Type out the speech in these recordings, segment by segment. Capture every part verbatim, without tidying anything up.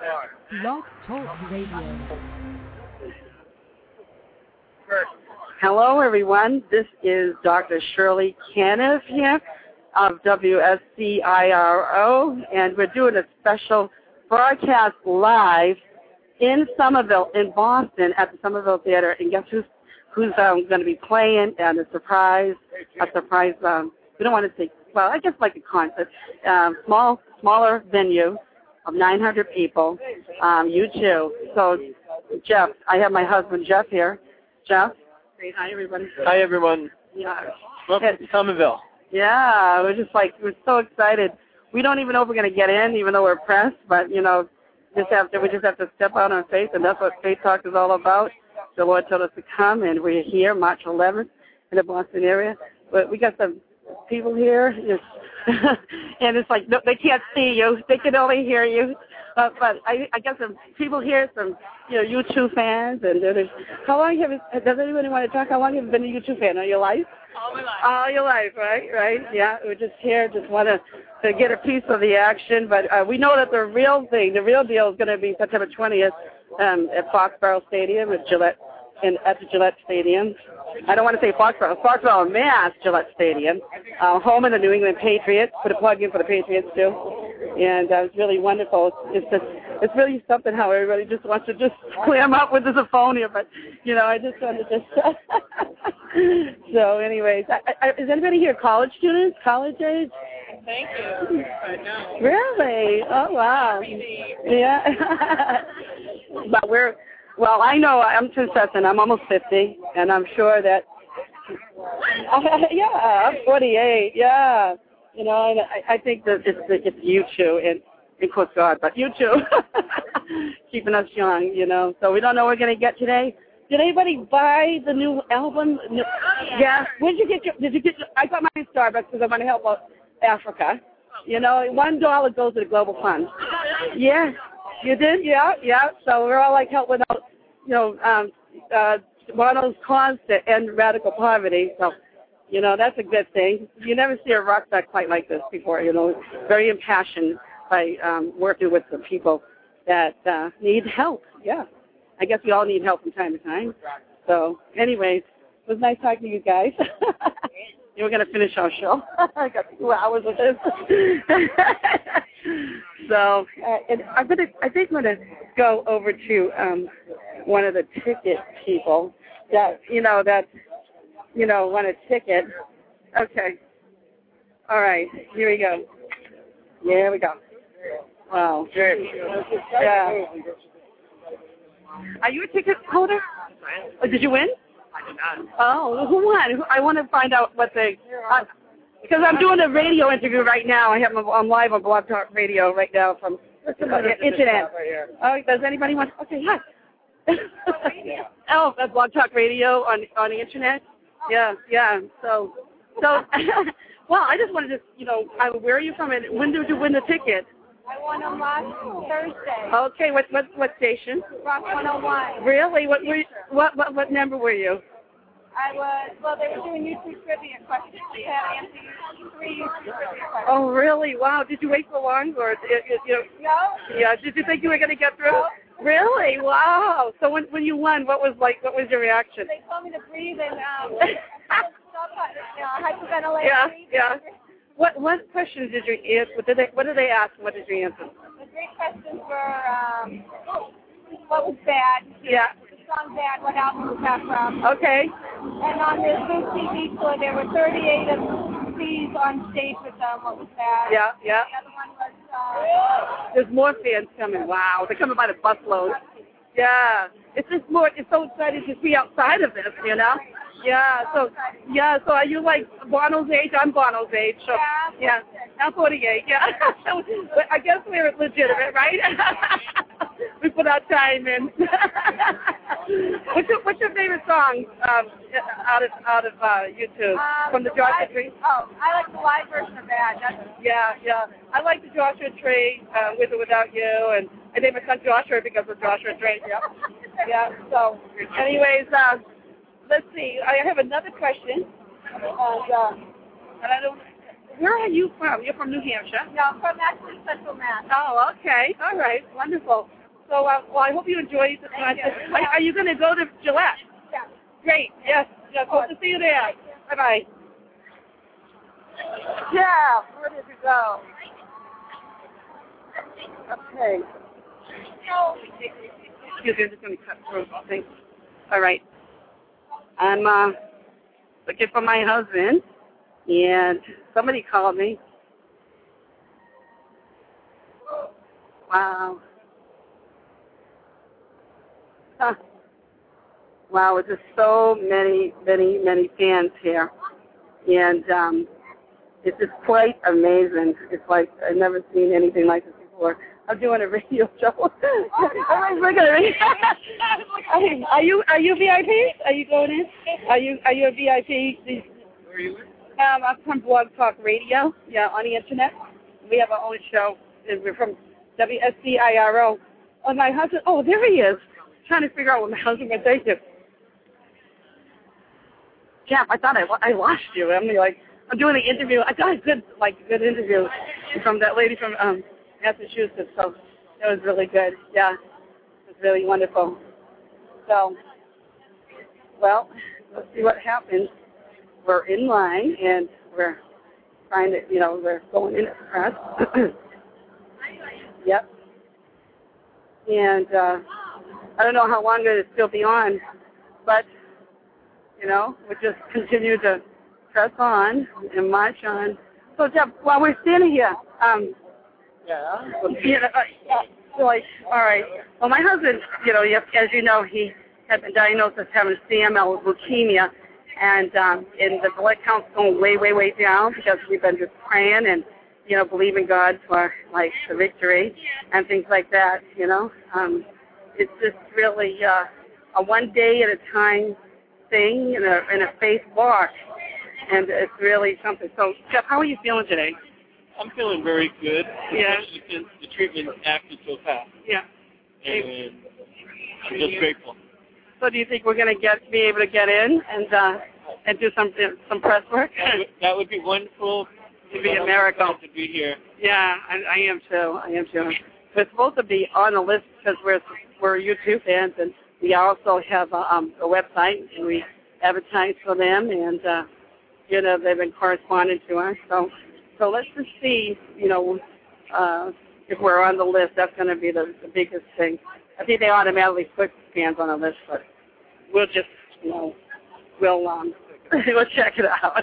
Blog Talk Radio. Hello, everyone. This is Doctor Shirley Caniff here of W S C I R O, and we're doing a special broadcast live in Somerville, in Boston, at the Somerville Theater. And guess who's who's um, going to be playing? And a surprise, a surprise. Um, we don't want to say, well, I guess like a concert, um, small, smaller venue of nine hundred people. Um, you too. So, Jeff, I have my husband Jeff here. Jeff, say hi, everybody. Hi, everyone. Yeah. Welcome to Somerville. Yeah, we're just like, we're so excited. We don't even know if we're going to get in, even though we're pressed, but, you know, just have to, we just have to step out on faith, and that's what Faith Talk is all about. The Lord told us to come, and we're here March eleventh in the Boston area. But we got some people here, and it's like, no, they can't see you. They can only hear you. Uh, but I, I got some people here, some, you know, U two fans. And there's, how long have you, does anybody want to talk? How long have you been a U two fan? All your life? All my life. All your life, right? Right? Yeah, we're just here, just want to, to get a piece of the action. But uh, we know that the real thing, the real deal is going to be September twentieth um, at Foxborough Stadium at Gillette, in, at the Gillette Stadium. I don't want to say Foxborough, Foxborough, Mass, Gillette Stadium, uh, home of the New England Patriots. Put a plug in for the Patriots too, and uh, it's really wonderful. It's just, it's really something how everybody just wants to just clam up with this phone here, but you know, I just wanted to just. So, anyways, I, I, is anybody here college students, college age? Thank you. But no. Really? Oh wow. Yeah. But we're. Well, I know I'm Princessin. I'm almost fifty, and I'm sure that, uh, yeah, I'm forty-eight, yeah. You know, and I, I think that it's, it's you two, and, and of course God, but you two, keeping us young, you know. So we don't know what we're going to get today. Did anybody buy the new album? No. Oh, yeah. Yeah. Where did you get your, did you get your, I got mine in Starbucks because I want to help out Africa. You know, one dollar goes to the Global Fund. Yeah. You did? Yeah, yeah. So we're all like helping out, you know, um, uh, Bono's cause to end radical poverty. So, you know, that's a good thing. You never see a rock star quite like this before, you know, very impassioned by um, working with the people that uh, need help. Yeah. I guess we all need help from time to time. So, anyways, it was nice talking to you guys. We're going to finish our show. I got two hours of this. So, uh, and I'm gonna, I think I'm going to go over to um, one of the ticket people that, you know, that, you know, want a ticket. Okay. All right. Here we go. Here we go. Wow. Yeah. Are you a ticket holder? Oh, did you win? I did not. Oh, who won? I want to find out what they. Uh, because I'm doing a radio interview right now. I have I'm live on Blog Talk Radio right now from uh, internet. Oh, does anybody want? Okay, hi. Oh, uh, Blog Talk Radio on on the internet. Yeah, yeah. So, so. Well, I just wanted to, you know, I, where are you from, and when did you win the ticket? I won them last Thursday. Okay, what what what station? Rock one oh one. Really? What were you, what what what number were you? I was, well, they were doing YouTube trivia questions. They had answered three YouTube trivia questions. Oh, really? Wow. Did you wait so long? Or, it, it, you know, No. yeah, did you think you were going to get through? No. Really? Wow. So when when you won, what was like, what was your reaction? They told me to breathe and um, stop, you know, hyperventilate. Yeah, yeah. What what questions did you answer? What did they What did they ask? What did you answer? The three questions were, um, what was bad? Yeah. The song Bad, what album was that from? Okay. And on the Booth T V tour, there were thirty-eight of these on stage with them. What was that? Yeah, yeah. The other one was, uh, There's more fans coming. Wow, they're coming by the busload. Yeah. It's just more. It's so exciting to be outside of this, you know. Yeah, so, yeah, so are you like Bono's age? I'm Bono's age. So, yeah, I'm forty-eight, yeah. So, but I guess we're legitimate, right? We put our time in. what's, your, what's your favorite song um, out of out of uh, YouTube? Um, From the the Joshua live, Tree? Oh, I like the live version of that. That's, Yeah, yeah. I like the Joshua Tree, uh, With or Without You, and I named my son Joshua because of Joshua Tree. Yeah, yeah. So, anyways, uh, let's see. I have another question, and, uh, and I don't. where are you from? You're from New Hampshire. No, I'm from actually Central Mass. Oh, okay. All right. Wonderful. So, uh, well, I hope you enjoy the concert. Are, are you going to go to Gillette? Yeah. Great. Yes. Yes. Hope to see you there. Bye-bye. Yeah. Where did you go? Okay. Excuse me. I'm just going to cut through things. All right. I'm uh, looking for my husband, and somebody called me. Wow. Huh. Wow, there's just so many, many, many fans here. And um, it's just quite amazing. It's like I've never seen anything like this before. I'm doing a radio show. Everybody's looking at me. Hey, are you are you V I P? Are you going in? Are you are you a V I P? Where are you? Um, I'm from Blog Talk Radio. Yeah, on the internet. We have our own show. And we're from W S C I R O. Oh, my husband. Oh, there he is. Trying to figure out what my husband would say to. Jeff, I thought I, I lost you. I'm like, I'm doing the interview. I got a good, like, good interview from that lady from um, Massachusetts. So that was really good. Yeah, it was really wonderful. So, well, let's see what happens. We're in line and we're trying to, you know, we're going in at the press. Yep. And uh, I don't know how long it'll still be on, but, you know, we'll just continue to press on and march on. So, Jeff, while we're standing here, um, Yeah. you know, uh, so like, all right. Well, my husband, you know, as you know, he had been diagnosed as having C M L leukemia, and um, and the blood count's going way, way, way down because we've been just praying and, you know, believing God for, like, the victory and things like that, you know. Um, it's just really uh, a one day at a time thing and a, and a faith walk, and it's really something. So, Jeff, how are you feeling today? I'm feeling very good. Yeah. Especially since the treatment acted so fast. Yeah. And I'm just grateful. So do you think we're going to get be able to get in and uh, and do some some press work? That would, that would be wonderful. It'd be a miracle to be here. Yeah, I, I am too. I am too. We're supposed to be on the list because we're we're YouTube fans, and we also have a, um, a website, and we advertise for them, and uh, you know they've been corresponding to us. So so let's just see, you know, uh, if we're on the list. That's going to be the, the biggest thing. I think they automatically put fans on the list, but we'll just, you know, we'll um, we'll check it out.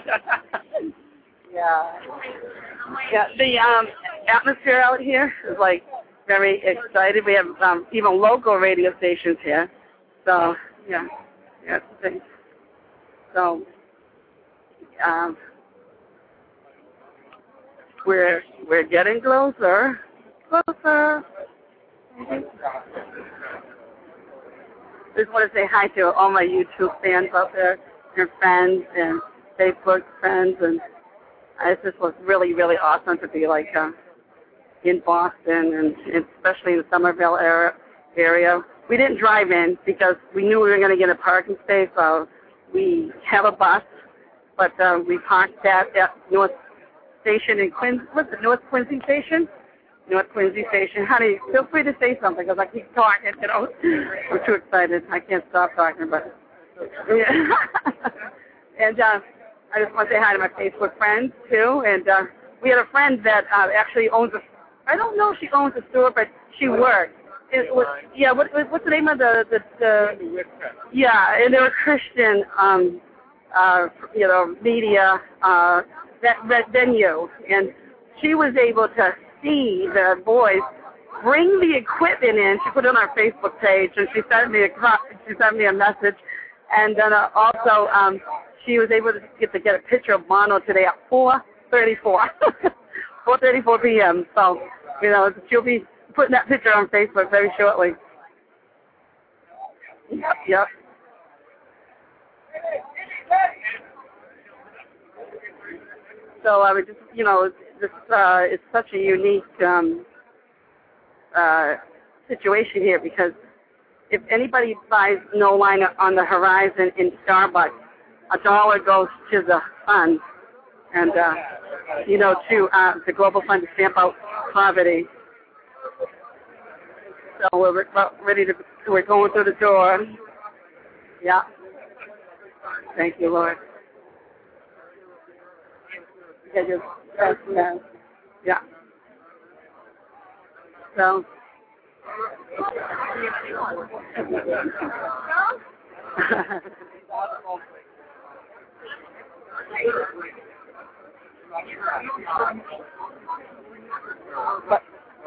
Yeah. Yeah. The um, atmosphere out here is like very excited. We have um, even local radio stations here. So yeah, yeah, that's the thing. So um, we're we're getting closer, closer. Just want to say hi to all my YouTube fans out there, and friends, and Facebook friends, and it just was really, really awesome to be like uh, in Boston, and especially the Somerville area. We didn't drive in because we knew we were going to get a parking space, so we have a bus, but uh, we parked at, at North Station in Quincy. What's it, North Quincy Station? North Quincy Station. Honey, feel free to say something because I keep talking, you know. I'm too excited. I can't stop talking, but yeah. And uh, I just want to say hi to my Facebook friends, too. And uh, we had a friend that uh, actually owns a, I don't know if she owns a store, but she works. It was, yeah, what, what's the name of the, the, the yeah, and they were Christian, um, uh, you know, media uh, that, that venue. And she was able to see the boys bring the equipment in. She put it on our Facebook page, and she sent me a, she sent me a message. And then uh, also, um, she was able to get to get a picture of Mono today at four thirty-four, four thirty-four p.m. So, you know, she'll be putting that picture on Facebook very shortly. Yep, yep. So I would just, you know, this uh, it's such a unique um, uh, situation here because if anybody buys No Line on the Horizon in Starbucks, a dollar goes to the fund, and uh, you know, to uh, the Global Fund to stamp out poverty. So we're re- about ready to, we're going through the door. Yeah. Thank you, Lord. Yeah, just, uh, yeah. Yeah. So. But,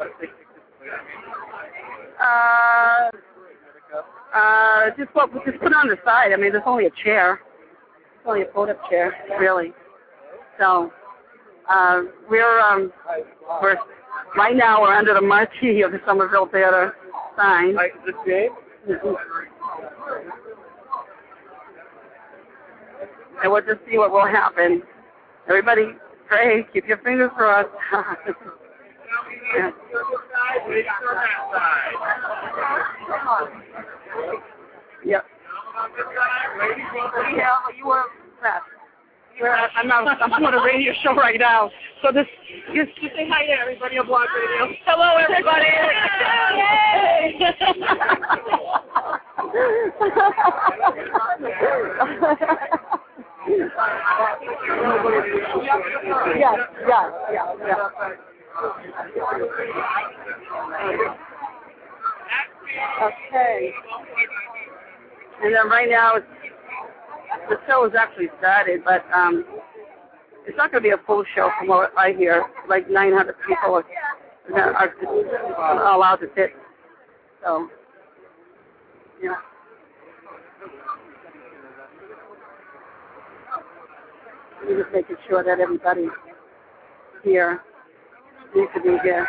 uh, uh, just put, just put it on the side. I mean, there's only a chair. It's only a fold-up chair, really. So, uh, we're, um, we're, right now we're under the marquee of the Somerville Theater sign. Like this game? And we'll just see what will happen. Everybody, pray. Keep your fingers crossed. Yeah. Yep. Yeah, you were fast. I'm not, I'm doing a radio show right now. So this, just, just say hi to everybody on Blog Radio. Hello, everybody. Yes, yes, yes, yes. Okay. And then right now, it's, the show is actually started, but um, it's not going to be a full show from what I hear. Like nine hundred people are, are allowed to sit. So, yeah. We're just making sure that everybody here needs to be here.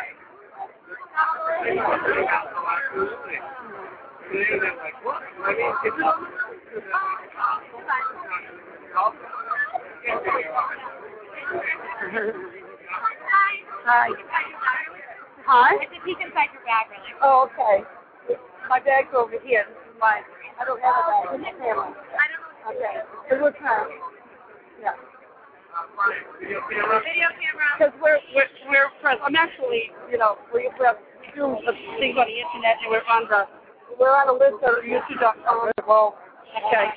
Hi. Hi? I can peek inside your bag, really. Oh, okay. My bag's over here. This is mine. I don't have a bag. It's a camera. I don't know. Okay. So what's that? Yeah. Video camera. Because we're, we're, we're friends. I'm actually, you know, we, we do things on the internet, and we're on the, we're on a list of YouTube dot com. Well, okay.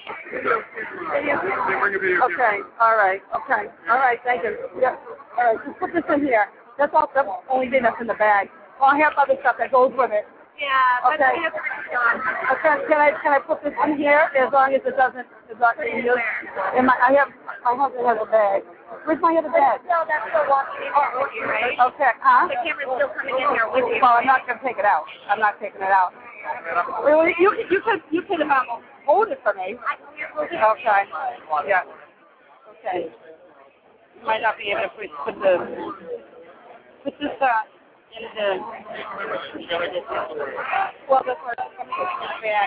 Okay, all right, okay, all right, thank you. Yep. All right, just put this in here. That's all. That's the only thing that's in the bag. Well, I have other stuff that goes with it. Yeah, that's Okay. Okay, can I can I put this in here as long as it doesn't is not being used? And my I have my husband has a bag. Where's my other bag? No, that's still walking in here with you, right? Okay, huh? The camera's still coming in here with you. Well, I'm not gonna take it out. I'm not taking it out. Well, you you could you could um hold it for me. Okay. Yeah. Okay. You might not be able to put, put the put this uh in the well the first coming in the bag.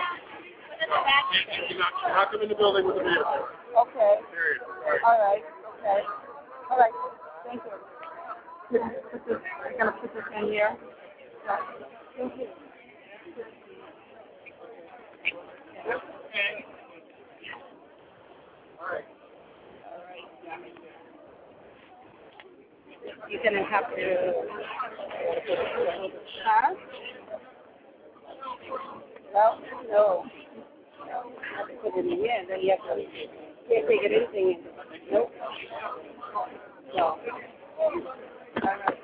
Not come in the building with a vehicle. Okay. All right. Okay. All right. Thank you. Put this, I'm gonna put this in here. Yeah. Thank you. You're gonna have to. Huh? Well, no. You have to put it in here, and then you have to. You can't take it anything in. Nope. No. All right.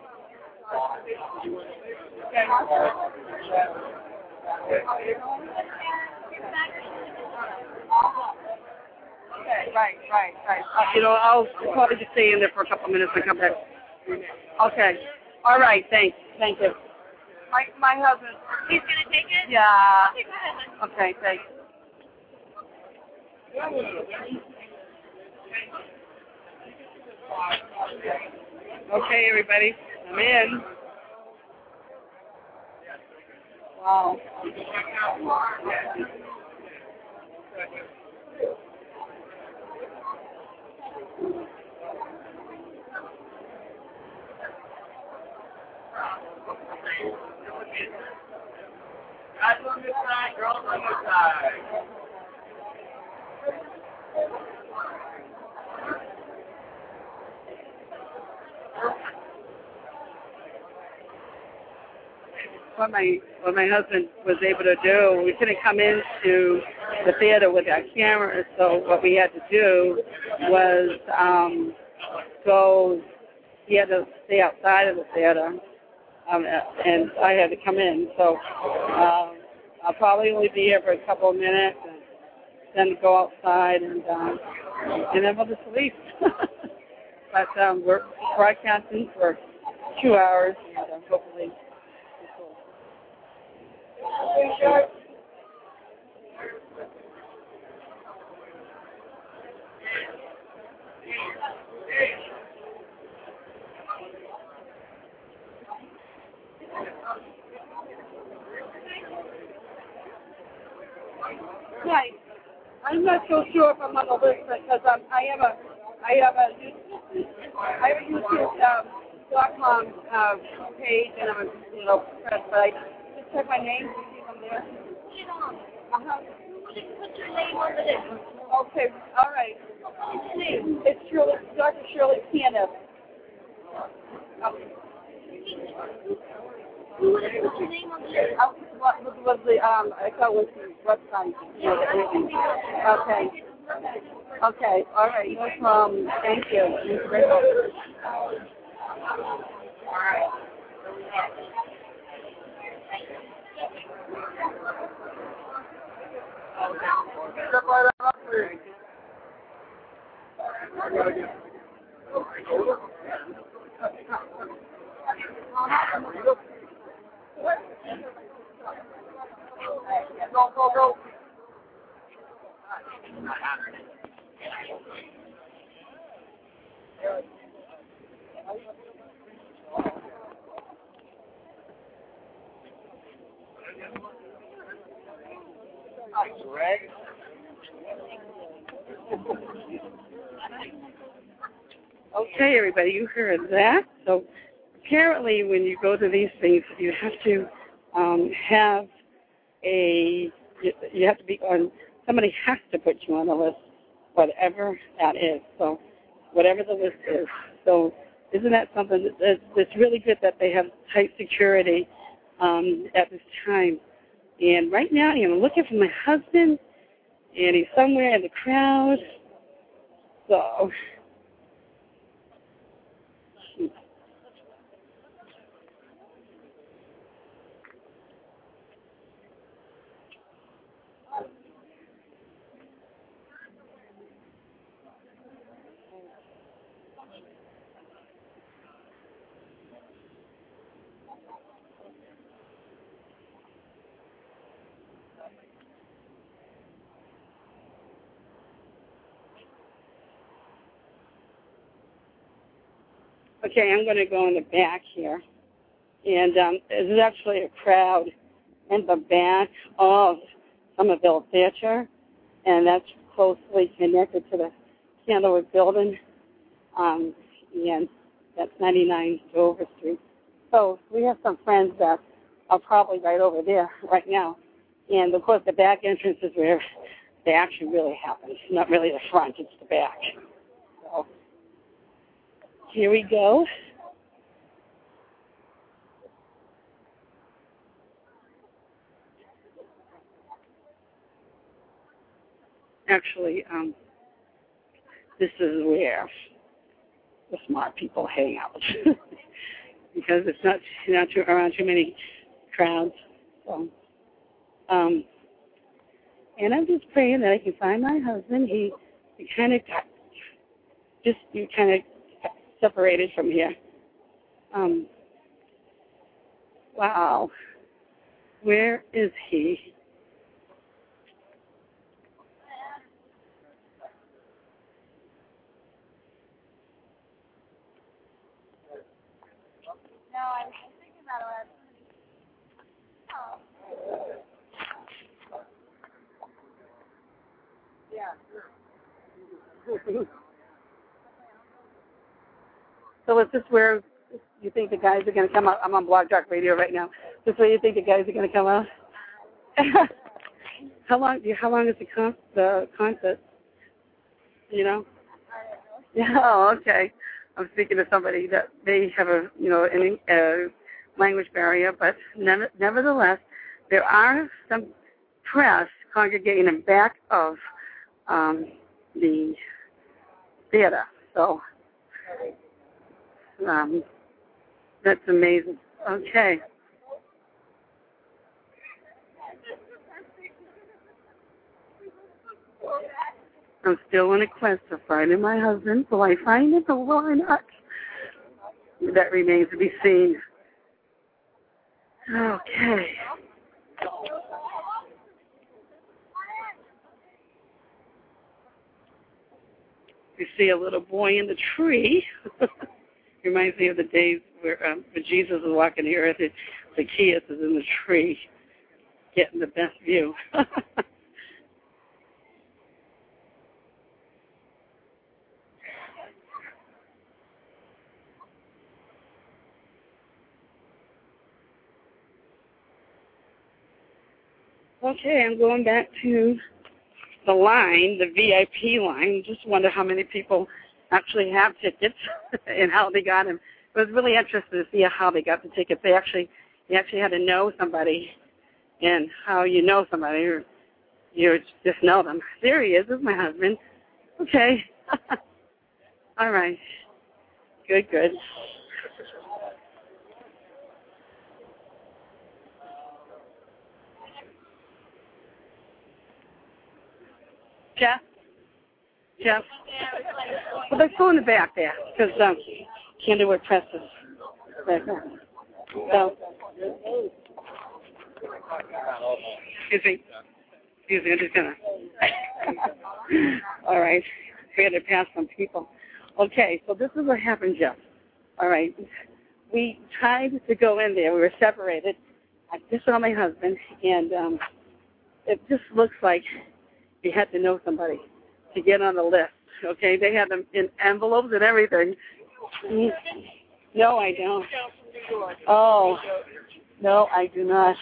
Okay, right, right, right. Uh, you know, I'll probably just stay in there for a couple of minutes and come back. Okay. All right, thanks. Thank you. My my husband. He's going to take it? Yeah. Okay, go ahead. Okay, thanks. Okay, everybody. I'm in. Wow. Guys on this side, girls on this side. what my what my husband was able to do. We couldn't come into the theater with our cameras, so what we had to do was um, go. He had to stay outside of the theater, um, and I had to come in. So um, I'll probably only be here for a couple of minutes, and then go outside, and um, and then we'll just leave. But um, we're broadcasting for two hours, and uh, hopefully. Right. I'm not so sure if I'm on the list because um, I have a I have a I have a YouTube um, dot com uh, page and I'm a you know press, but I just check my name to see if I'm there. Uh-huh. Put your name on the list. Okay. All right. It's Shirley, Doctor Shirley Candace. Okay. Who would have put your name on the list? Uh, what was, was the um? I thought it was the website. Okay. Okay. All right. No problem. Thank you. Thank you very much. All right. Step right up, please. Go, go, go. Okay, everybody, you heard that. So apparently when you go to these things, you have to um, have a, you, you have to be on, somebody has to put you on the list, whatever that is. So whatever the list is. So isn't that something that, that's, that's really good that they have tight security um, at this time. And right now, you know, I'm looking for my husband, and he's somewhere in the crowd. So... Okay, I'm going to go in the back here. And um, there's actually a crowd in the back of Somerville Theater, and that's closely connected to the Candlewood Building, um, and that's ninety-nine Dover Street. So we have some friends that are probably right over there right now. And, of course, the back entrance is where the action really happens, not really the front, it's the back. So here we go. Actually, um, this is where the smart people hang out because it's not not too, around too many crowds. So, um, and I'm just praying that I can find my husband. He, he kind of got just you kind of separated from here. Um, wow, where is he? No, I'm thinking about it. Oh. Yeah. So is this where you think the guys are going to come out? I'm on Blog Talk Radio right now. Is this where you think the guys are going to come out? How long? How long is the con- the concert? You know? Yeah. Oh, okay. I'm speaking to somebody that they have a you know an uh, language barrier, but never, nevertheless, there are some press congregating in back of um, the theater. So um, that's amazing. Okay. I'm still on a quest of finding my husband. Will I find him or will I not? That remains to be seen. Okay. You see a little boy in the tree. Reminds me of the days where, um, when Jesus was walking the earth. It, Zacchaeus is in the tree, getting the best view. Okay, I'm going back to the line, the V I P line. Just wonder how many people actually have tickets and how they got them. It was really interesting to see how they got the tickets. They actually, you actually had to know somebody, and how you know somebody, or you just know them. There he is. This is my husband. Okay. All right. Good, good. Jeff? Jeff? Well, let's go in the back there, because um, Candlewood Press is back there. So, excuse me. Excuse me, I'm just going to... All right. We had to pass some people. Okay, so this is what happened, Jeff. All right. We tried to go in there. We were separated. I just saw my husband, and um, it just looks like you had to know somebody to get on the list, okay? They had them in envelopes and everything. No, I don't. Oh, no, I do not.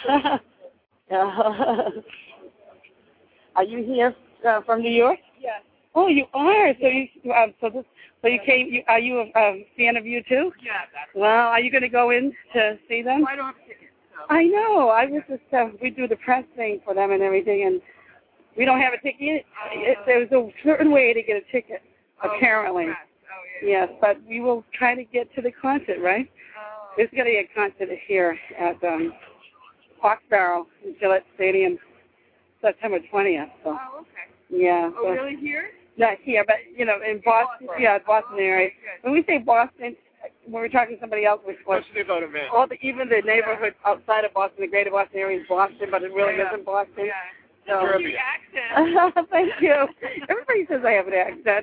Are you here uh, from New York? Yes. Oh, you are. So you, um, so this, so you came. You, are you a um, fan of you too? Yeah. That's Well, are you going to go in to see them? I don't have tickets. So. I know. I was just. Uh, we do the press thing for them and everything, and we don't have a ticket. It, there's a certain way to get a ticket, Oh, apparently. press. Oh, yeah. Yes, but we will try to get to the concert, right? Oh. There's going to be a concert here at um, Foxborough in Gillette Stadium, September twentieth. So, Oh, okay. yeah. Oh, so, really here? Not here, but you know, in Boston. Boston. Yeah, Boston area. Okay, good. When we say Boston, when we're talking to somebody else, we What's the vote of it? all the even the neighborhood outside of Boston, the greater Boston area is Boston, but it really Yeah. isn't Boston. Yeah. So, Your accent. thank you. Everybody says I have an accent.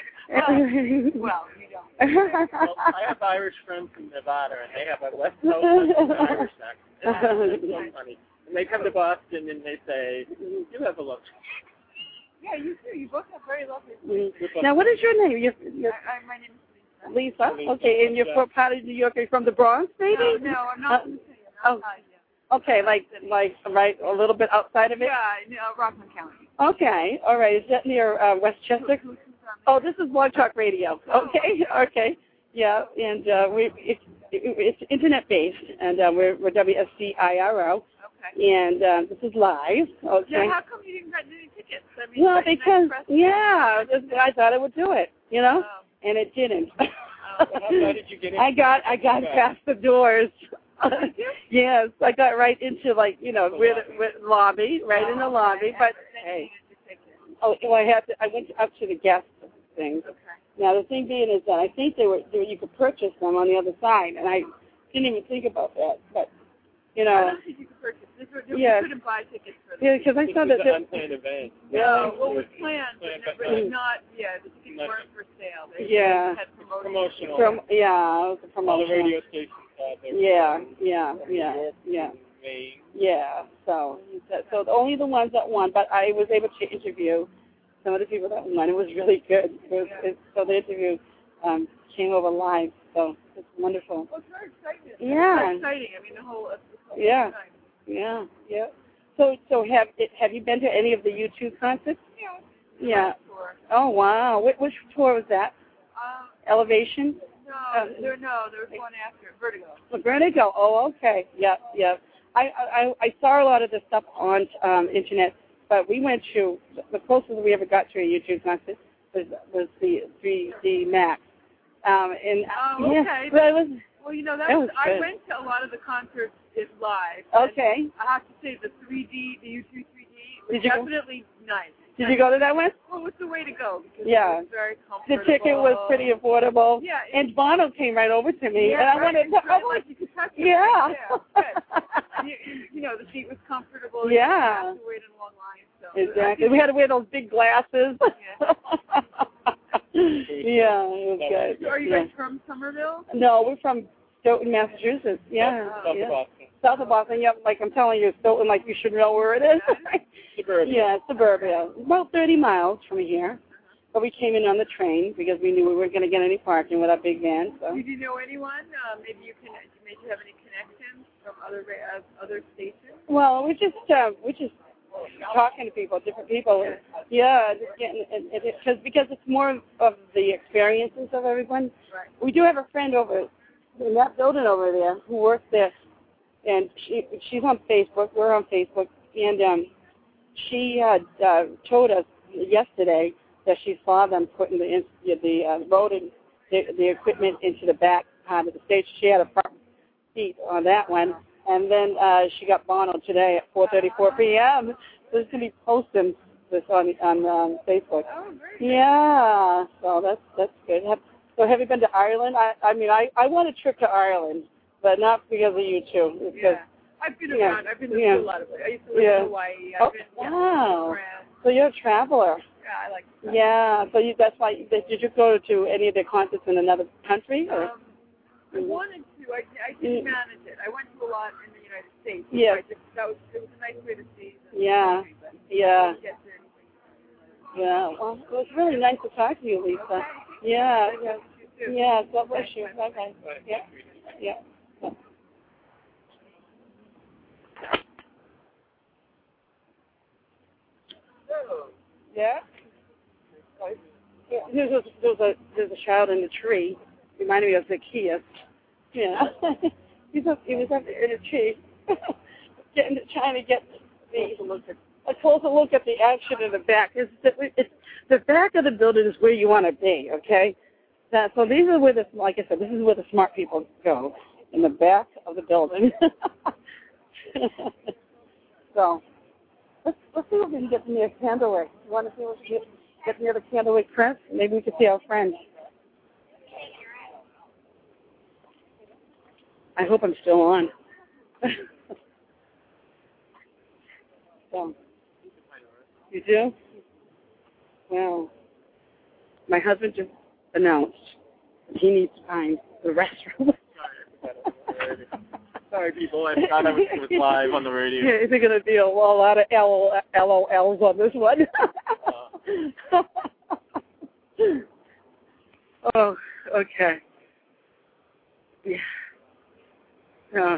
Well, you don't. Well, I have Irish friends from Nevada, and they have a West Coast and an Irish accent. It's so funny. And they come to Boston, and they say, you have a look. Yeah, you too. You both have very lovely. Mm. Now, what is your name? You're, you're I, I, my name is Lisa. Lisa? Okay, and you're from part of New York. Are you from the Bronx, maybe? No, no, I'm not. Uh, I'm oh. outside, yeah. Okay, like, like, right, a little bit outside of it? Yeah, no, Rockland County. Okay, all right. Is that near uh, Westchester? Oh, this is Blog Talk Radio. Okay, okay. Yeah, and uh, we it's, it's internet-based, and uh, we're, we're W S C I R O. Okay. And uh, this is live. Okay. Yeah, how come you didn't get any tickets? I mean, Well, like, because nice press- yeah, just- I thought it would do it, you know, Oh. and it didn't. Oh. Well, how did you get in? I got I got past the doors. Yes, I got right into like you know where the where the lobby, right in the lobby. But hey, oh, well, I had to. I went up to the guest things. Okay. Now the thing being is that I think they were, they were you could purchase them on the other side, and I didn't even think about that. But you I know, don't think you could purchase. This was, Yeah. You couldn't buy tickets for this. yeah, because I This saw was that. an that unplanned event. Yeah. No, well, it was planned, but, Planned, but but not, yeah, the tickets Not- weren't for sale. They Yeah. had promoted. Promotional. from yeah, it was a All the promotion. radio stations out there. Yeah, yeah, yeah, yeah. Maine. Yeah, so that, so only the ones that won, but I was able to interview some of the people that won. It was really good. It was, it, so the interview um, came over live, so it's wonderful. Well, it's very exciting. Yeah. It's very exciting. I mean, the whole. The whole Yeah. time. Yeah, yeah. So so have have you been to any of the U two concerts? Yeah. Yeah. Tour. Oh wow, which, which tour was that? Um, Elevation. no, No, there, no, there was one after it, Vertigo. Vertigo. Oh, okay. Yep, yep. I, I I saw a lot of this stuff on um, internet, but we went to the closest we ever got to a YouTube concert was was the three D Max. Um, and Oh, yeah, okay. but it was Well, you know, that That was, was I good. went to a lot of the concerts is live. and okay. I have to say the three D, the U two three D was Did you go- definitely nice. Did you go to that one? Well, it's the way to go because Yeah. it was very The comfortable. ticket was pretty affordable. Yeah. it- And Bono came right over to me, yeah, and I right, wanted to. right, I'm like like, you could touch it. yeah. Yeah, good. And you, you know, the seat was comfortable. Yeah. You didn't have to wait in a long line. So Exactly. We had to wear those big glasses. Yeah, it was good. So are you Yeah. guys from Somerville? No, we're from Stoughton, Massachusetts. Yeah. South yeah. of Boston. South of Boston. Yep. Like I'm telling you, Stoughton. Like you should know where it is. Suburbia. Yeah, suburbia. About thirty miles from here. But we came in on the train because we knew we weren't going to get any parking with our big van. So. Did you know anyone? Uh, maybe you can. Maybe you have any connections from other ra- uh, other stations? Well, we're just uh, we're just talking to people, different people. Yeah, just getting it, it, it, cause, because it's more of the experiences of everyone. Right. We do have a friend over in that building over there who works there, and she she's on Facebook. We're on Facebook, and um, she had uh, told us yesterday that she saw them putting the in, the uh, road and the, the equipment into the back part of the stage. She had a front seat on that one. And then uh, she got Bono today at four thirty-four p.m. So she's going to be posting this on on um, Facebook. Oh, great. Yeah, so that's that's good. Have, so have you been to Ireland? I I mean, I, I want a trip to Ireland, but not because of you two. It's Yeah. because, I've been yeah, around. I've been to yeah. a lot of places. I used to live Yeah. in Hawaii. I've Oh, been, yeah, wow. around. So you're a traveler. Yeah, I like to Yeah, so you, that's why, did you go to any of the concerts in another country? Or? Um, I wanted to. I, I didn't manage it. I went to a lot in the United States. so Yeah. I just, that was, it was a nice way to see the Yeah. country, but Yeah. I didn't get to anything. Yeah, well, it was really nice to talk to you, Lisa. Yeah, yeah. You too. Yeah, God bless you. Bye-bye. Right. Yeah, yeah. Yeah? Yeah, There's a, there's a, there's a child in the tree. Reminded me of Zacchaeus. Yeah. He's up, he was up there in a tree, getting, trying to get the, a closer look at the action in the back. It's, it's, the back of the building is where you want to be, okay? That, so these are where the, like I said, this is where the smart people go, in the back of the building. So, let's, let's see if we can get near Candlewick. You want to see if we can get, get near the Candlewick Press? Maybe we can see our friends. I hope I'm still on. So, you do? Well, my husband just announced that he needs to find the restroom. Sorry, people. I forgot I was, was live on the radio. Yeah, they're going to be a, a lot of L O Ls on this one. Uh, Oh, okay. Yeah. Uh,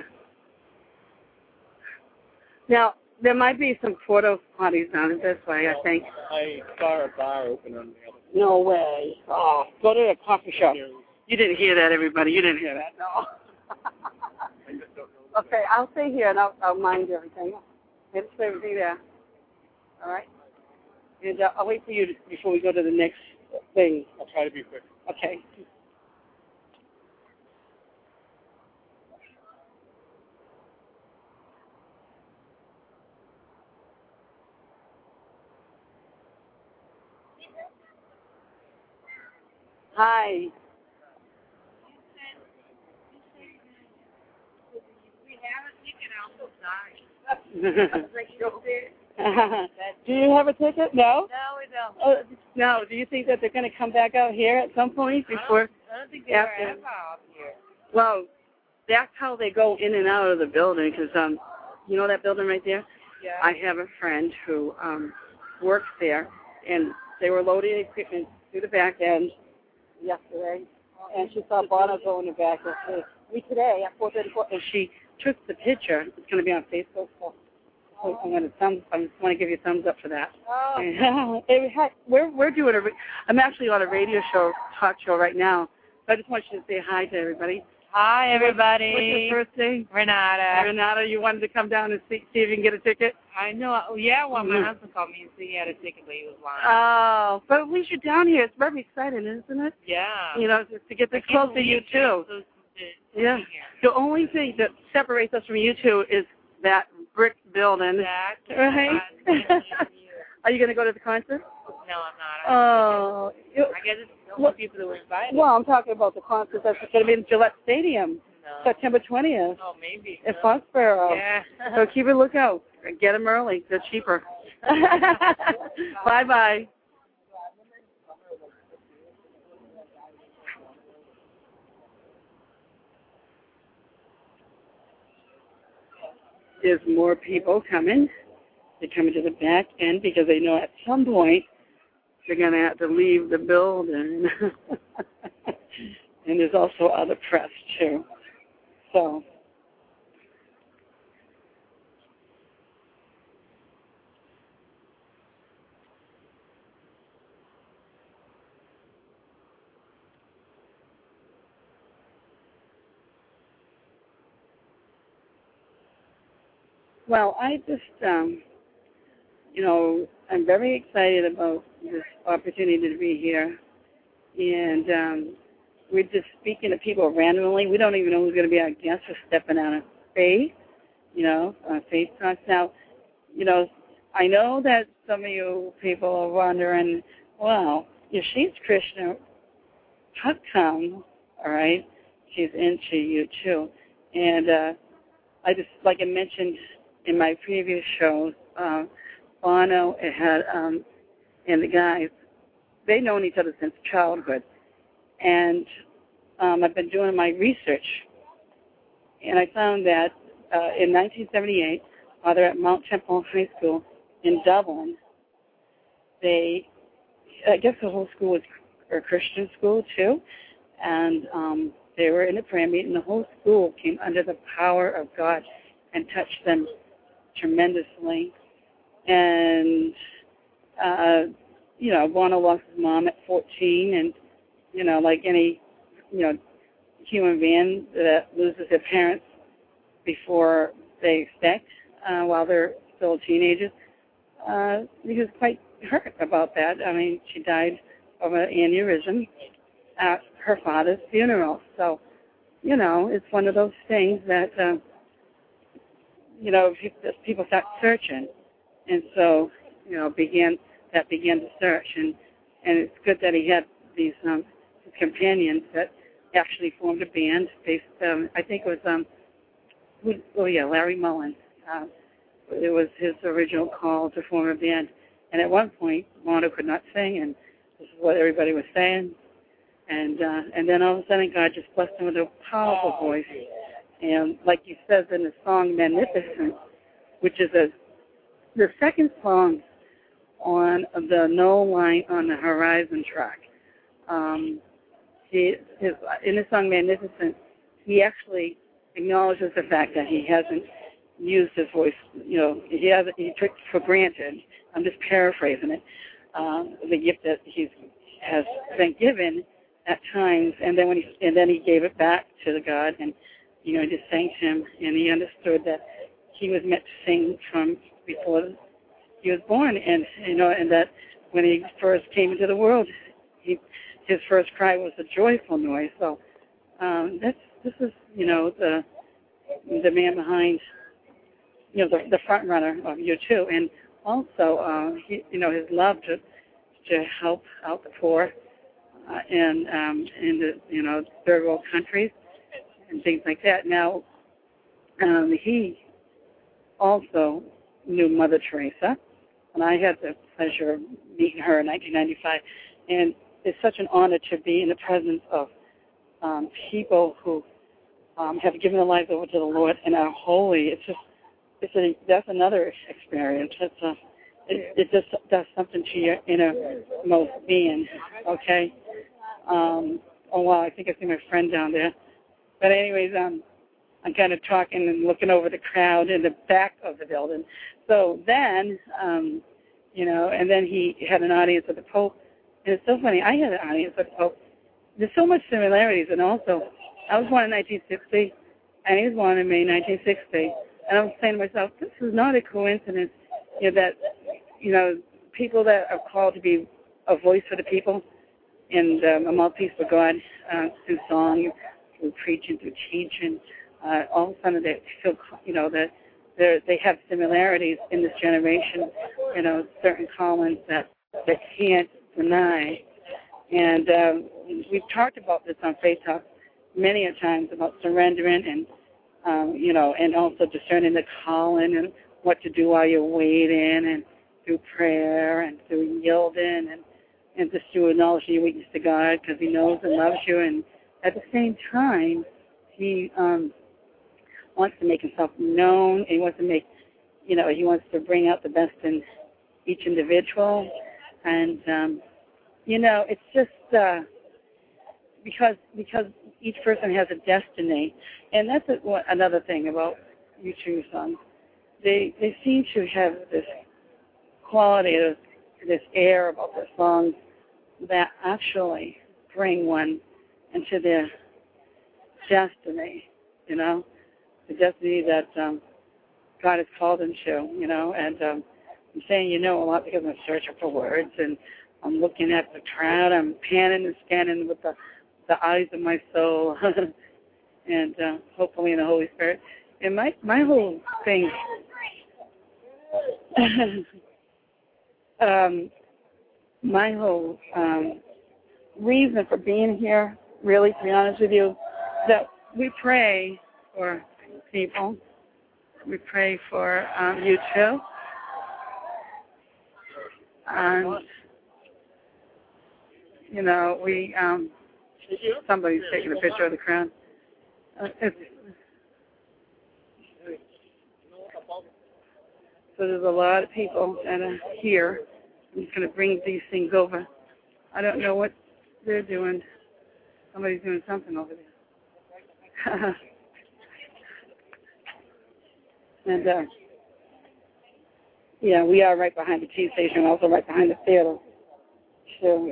now, there might be some photo parties on it this way, I think. I saw a bar open on the other No way. Oh, go to a coffee shop. side. You didn't hear that, everybody. You didn't hear that. No. I just don't know. Okay, I'll stay here and I'll, I'll mind everything. I'll just stay there. All right? And uh, I'll wait for you to, before we go to the next thing. I'll try to be quick. Okay. Hi. Do you have a ticket? No? No, we don't. Oh, no. Do you think that they're going to come back out here at some point before? I don't think they After. were ever up here. Well, that's how they go in and out of the building because, um, you know that building right there? Yeah. I have a friend who um, works there, and they were loading equipment through the back end yesterday, and she saw Bono go in the back yesterday. Me today at four thirty-four, and she took the picture. It's going to be on Facebook. So I'm going to thumb. I just want to give you a thumbs up for that. Oh. It had, we're we're doing a. I'm actually on a radio show, talk show right now, So I just want you to say hi to everybody. Hi, everybody. What's your first name? Renata. Renata, you wanted to come down and see, see if you can get a ticket? I know. Oh, yeah, well, my Mhm. husband called me and said he had a ticket, but he was lying. Oh, but at least you're down here. It's very exciting, isn't it? Yeah. You know, just to get this I can't close to you, believe too. you're so- so Yeah. here. The only thing that separates us from you two is that brick building. Exactly. Right? I- Are you going to go to the concert? No, I'm not. Oh. you- I guess it's the only What- people that were invited. Well, I'm talking about the concert that's going to be in Gillette Stadium, No. September twentieth, Oh, maybe. in Foxborough. Yeah. So keep a lookout. Get them early. They're cheaper. Bye-bye. There's more people coming. They're coming to the back end because they know at some point they're going to have to leave the building. And there's also other press, too. So, well, I just, um, you know, I'm very excited about this opportunity to be here. And um, we're just speaking to people randomly. We don't even know who's going to be our guest. We're stepping out of faith, you know, uh, faith talks. Now, you know, I know that some of you people are wondering, wow, if she's Krishna, how come, all right, she's into you too? And uh, I just, like I mentioned in my previous shows, uh, Bono had, um, and the guys, they've known each other since childhood. And um, I've been doing my research, and I found that uh, in nineteen seventy-eight, while they're at Mount Temple High School in Dublin, they, I guess the whole school was a Christian school too, and um, they were in a prayer meeting. The whole school came under the power of God and touched them tremendously. And, uh, you know, Bono lost his mom at fourteen, and, you know, like any, you know, human being that loses their parents before they expect, uh, while they're still teenagers, uh, he was quite hurt about that. I mean, she died of an aneurysm at her father's funeral. So, you know, it's one of those things that, uh, you know, people start searching. And so, you know, began that began to search. And, and it's good that he had these um, his companions that actually formed a band based, um, I think it was, um, who, oh yeah, Larry Mullen. Uh, it was his original call to form a band. And at one point, Bono could not sing, and this is what everybody was saying. And uh, and then all of a sudden, God just blessed him with a powerful voice. And like he says in the song Magnificent, which is a the second song on the No Line on the Horizon track. Um, he, his, in the song Magnificent, he actually acknowledges the fact that he hasn't used his voice, you know, he hasn't, he took for granted, I'm just paraphrasing it, um, the gift that he has been given at times, and then when he, and then he gave it back to the God, and, you know, he just thanked him, and he understood that he was meant to sing from before he was born, and, you know, and that when he first came into the world, he, his first cry was a joyful noise. So um, that's, this is, you know, the the man behind, you know, the, the front runner of U two, and also, uh, he, you know, his love to to help out the poor uh, and um, in the, you know, third world countries and things like that. Now, um, he also knew Mother Teresa, and I had the pleasure of meeting her in nineteen ninety-five, and it's such an honor to be in the presence of um, people who um, have given their lives over to the Lord and are holy. It's just, it's a, that's another experience. It's a, it, it just does something to your innermost being, okay? Um, oh, wow, I think I see my friend down there. But anyways, um, I'm kind of talking and looking over the crowd in the back of the building. So then, um, you know, and then he had an audience with the Pope. And it's so funny, I had an audience with the Pope, there's so much similarities, and also, I was born in nineteen sixty, and he was born in May nineteen sixty, and I was saying to myself, this is not a coincidence, you know, that, you know, people that are called to be a voice for the people, and um, a mouthpiece for God, uh, through song, through preaching, through teaching, uh, all of a sudden they feel, you know, that they they have similarities in this generation, you know, certain callings that they can't deny. And um, we've talked about this on Faith Talk many a times about surrendering and, um, you know, and also discerning the calling and what to do while you're waiting, and through prayer and through yielding, and, and just through acknowledging your weakness to God, because he knows and loves you. And at the same time, he um, wants to make himself known. He wants to make, you know, he wants to bring out the best in each individual. And, um, you know, it's just uh, because because each person has a destiny. And that's a, what, another thing about U two songs. They, they seem to have this quality, this, this air about their songs that actually bring one into their destiny, you know, the destiny that um, God has called them to, you know. And um, I'm saying, you know, a lot because I'm searching for words, and I'm looking at the crowd. I'm panning and scanning with the, the eyes of my soul, and uh, hopefully in the Holy Spirit. And my, my whole thing, um, my whole um, reason for being here, really, to be honest with you, that we pray for people. We pray for um, you too. And, you know, we, um, somebody's taking a picture of the crowd. Uh, it's, so there's a lot of people that are here. I'm just going to bring these things over. I don't know what they're doing. Somebody's doing something over there. And, uh, yeah, we are right behind the T station, also right behind the theater. So,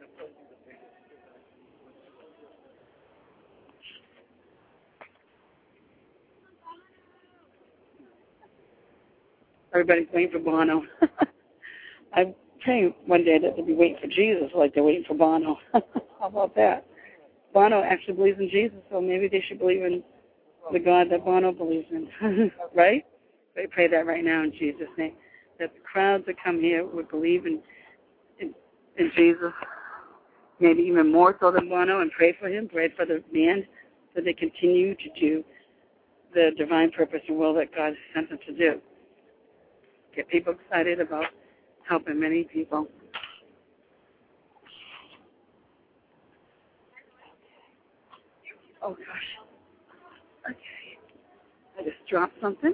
everybody's waiting for Bono. I'm praying one day that they'll be waiting for Jesus like they're waiting for Bono. How about that? Bono actually believes in Jesus, so maybe they should believe in the God that Bono believes in, right? We pray that right now in Jesus' name, that the crowds that come here would believe in, in, in Jesus, maybe even more so than Bono, and pray for him, pray for the band, so they continue to do the divine purpose and will that God has sent them to do. Get people excited about helping many people. Oh, gosh. Okay. I just dropped something.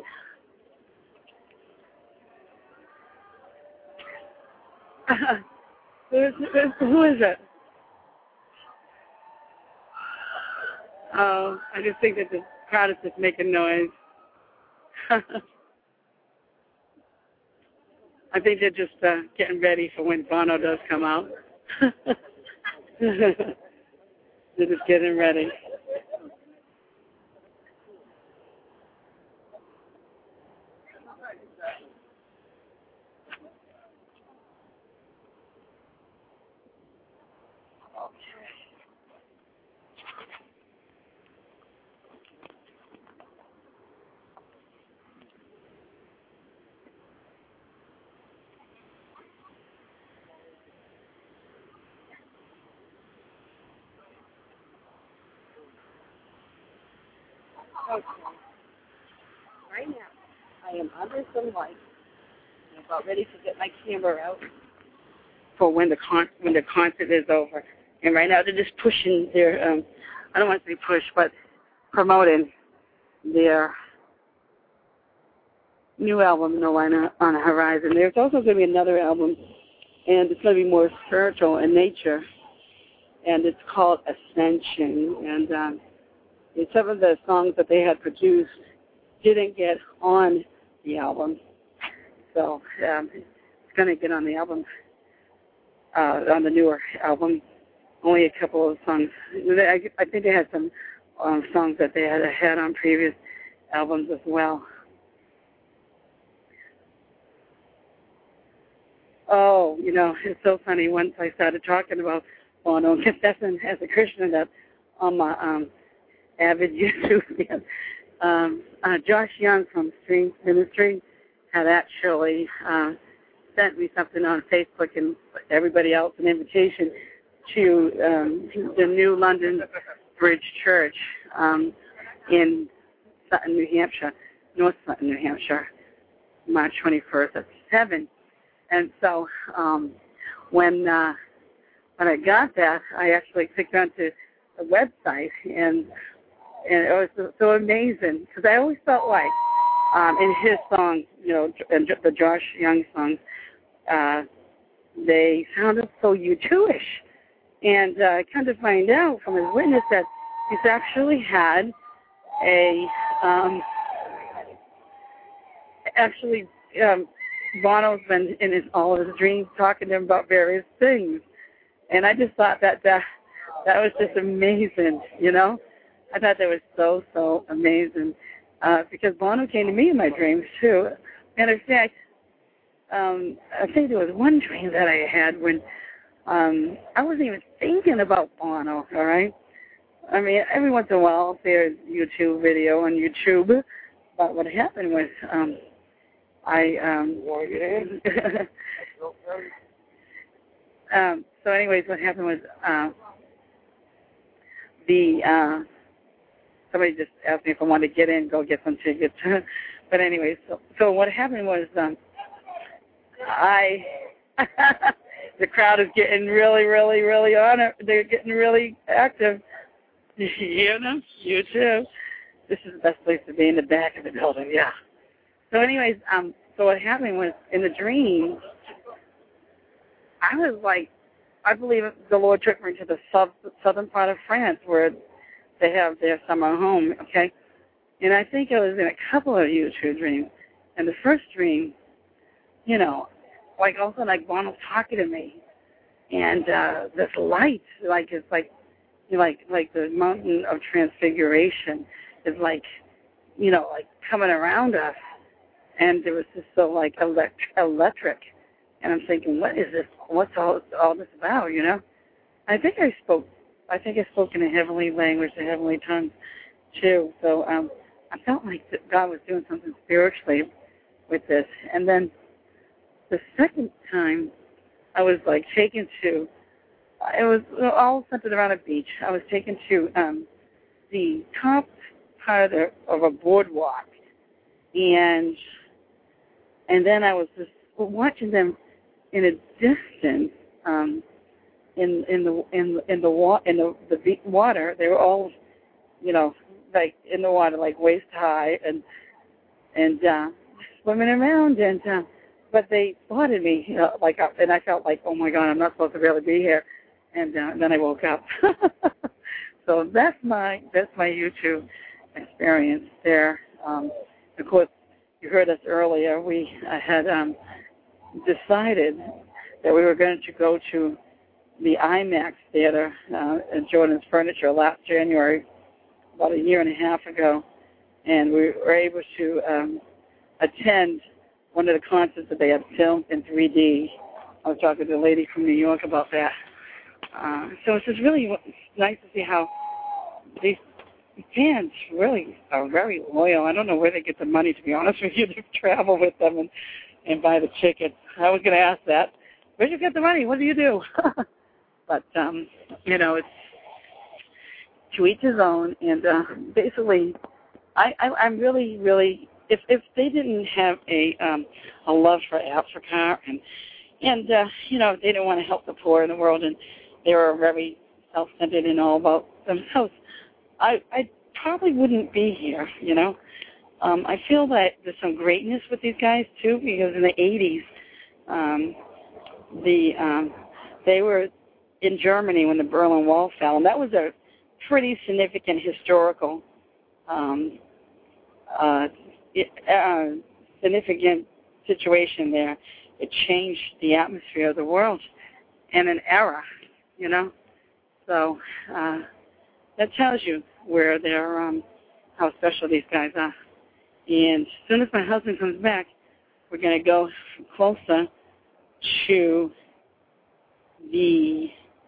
Who's, who is it? Oh, I just think that the crowd is just making noise. I think they're just uh, getting ready for when Bono does come out. They're just getting ready. Okay. Right now, I am under some light. I'm about ready to get my camera out for when the con- when the concert is over. And right now, they're just pushing their, um, I don't want to say push, but promoting their new album, No Line on the Horizon. There's also going to be another album, and it's going to be more spiritual in nature, and it's called Ascension. And um, some of the songs that they had produced didn't get on the album, so um, it's going to get on the album, uh, on the newer album, only a couple of songs. I, I think they had some um, songs that they had had on previous albums as well. Oh, you know, it's so funny. Once I started talking about Bono, confessing as a Christian that on my um, avid YouTube, um, uh, Josh Young from Stream Ministry had actually uh, sent me something on Facebook and everybody else an invitation to um, the New London Bridge Church um, in Sutton, New Hampshire, North Sutton, New Hampshire, March twenty-first at seven. And so um, when uh, when I got that, I actually clicked onto the website, and and it was so, so amazing because I always felt like um, in his songs, you know, and the Josh Young songs, uh, they sounded so U two-ish. And uh, I kind of find out from his witness that he's actually had a um, actually. Um, Bono's been in his, all of his dreams talking to him about various things. And I just thought that that, that was just amazing, you know? I thought that was so, so amazing. Uh, because Bono came to me in my dreams, too. Matter of fact, um, I think there was one dream that I had when um, I wasn't even thinking about Bono, all right? I mean, every once in a while I'll see a YouTube video on YouTube. But what happened was... Um, I um, um so anyways what happened was uh, the uh, somebody just asked me if I wanted to get in, go get some tickets. But anyways, so so what happened was um, I the crowd is getting really, really, really on it. They're getting really active. You know, you too. This is the best place to be, in the back of the building, yeah. So anyways, um, so what happened was, in the dream, I was like, I believe the Lord took me to the sub, southern part of France where they have their summer home, okay? And I think I was in a couple of YouTube dreams. And the first dream, you know, like all of a sudden, like Bono talking to me. And uh, this light, like it's like, you know, like like the mountain of transfiguration is like, you know, like coming around us. And it was just so, like, elect- electric. And I'm thinking, what is this? What's all all this about, you know? I think I spoke, I think I spoke in a heavenly language, a heavenly tongue, too. So um, I felt like God was doing something spiritually with this. And then the second time, I was, like, taken to, it was all centered around a beach. I was taken to um, the top part of, the, of a boardwalk. And... And then I was just watching them in a distance, um, in in the in in the wa- in the, the water. They were all, you know, like in the water, like waist high, and and uh, swimming around. And uh, but they spotted me, you know, like, and I felt like, oh my God, I'm not supposed to really be here. And uh, then I woke up. So that's my that's my YouTube experience there. Um, of course. You heard us earlier, we uh, had um, decided that we were going to go to the IMAX theater uh, at Jordan's Furniture last January, about a year and a half ago, and we were able to um, attend one of the concerts that they had filmed in three D. I was talking to a lady from New York about that. Uh, so it's just really nice to see how these fans really are very loyal. I don't know where they get the money, to be honest with you, to travel with them and, and buy the tickets. I was going to ask that. Where do you get the money? What do you do? But, um, you know, it's to each his own. And uh, basically, I, I, I'm really, really, if if they didn't have a um, a love for Africa and, and uh, you know, they didn't want to help the poor in the world and they were very self-centered and all about themselves, I, I probably wouldn't be here, you know. Um, I feel that there's some greatness with these guys, too, because in the eighties, um, the um, they were in Germany when the Berlin Wall fell, and that was a pretty significant historical, um, uh, uh, significant situation there. It changed the atmosphere of the world and an era, you know. So uh, that tells you where they're, um, how special these guys are. And as soon as my husband comes back, we're going to go closer to the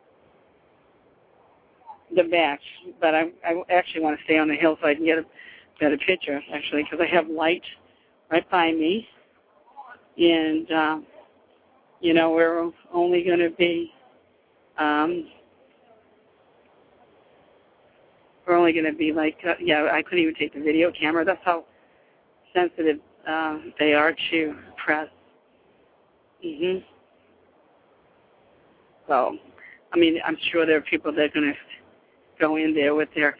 the back. But I, I actually want to stay on the hill so I can get a better picture, actually, because I have light right by me. And, uh, you know, we're only going to be, um, we're only going to be like, uh, yeah, I couldn't even take the video camera. That's how sensitive uh, they are to press. hmm So, I mean, I'm sure there are people that are going to go in there with their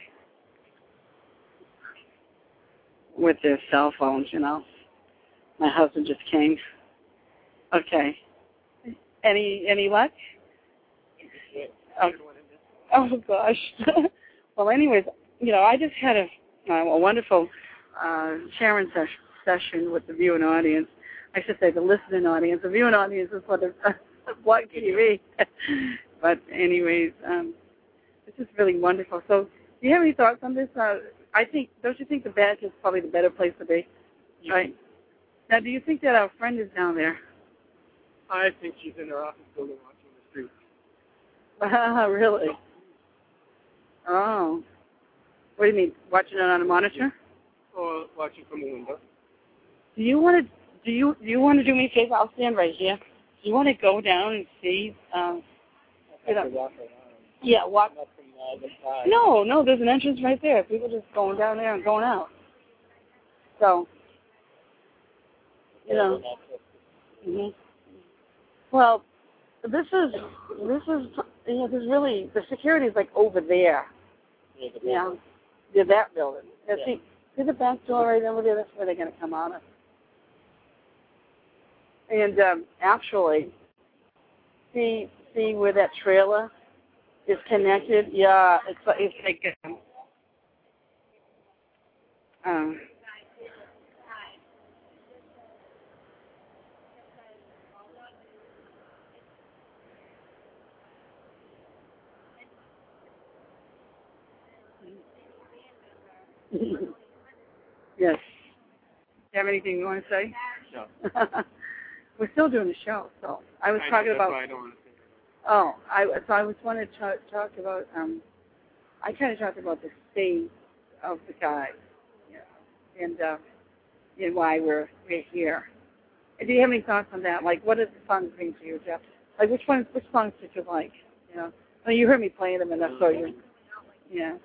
with their cell phones, you know. My husband just came. Okay. Any any luck? Oh, oh gosh. Well, anyways, you know, I just had a, a wonderful uh, sharing ses- session with the viewing audience. I should say the listening audience. The viewing audience is for the uh, Black T V. But anyways, um, this is really wonderful. So, do you have any thoughts on this? Uh, I think, don't you think the back is probably the better place to be? Right. Now, do you think that our friend is down there? I think she's in her office building watching the street. Ah, really? Oh. What do you mean? Watching it on a monitor? Or watching from the window. Do you want to? Do you do you want to do me a favor? I'll stand right here. Do you want to go down and see? Um, you know, walk around. Yeah, walk. Not from the other side. No, no. There's an entrance right there. People just going down there and going out. So, you know. Mm-hmm. Well, this is this is you know, there's really the security is like over there. Yeah, the Yeah, yeah, that building. Yeah. Yeah. See, see the back door right over there. That's where they're going to come out of. And um, actually, see see where that trailer is connected. Yeah, it's like it's like. Um, um, Yes. Do you have anything you want to say? No. We're still doing the show, so I was I talking know, about. that's why I don't want to say it. Oh, I so I was wanted to talk, talk about. Um, I kind of talked about the state of the guys, yeah, and uh, and why we're we're here. And do you have any thoughts on that? Like, what does the song bring to you, Jeff? Like, which ones, which songs did you like? You know, I mean, you heard me playing them enough, so you, yeah.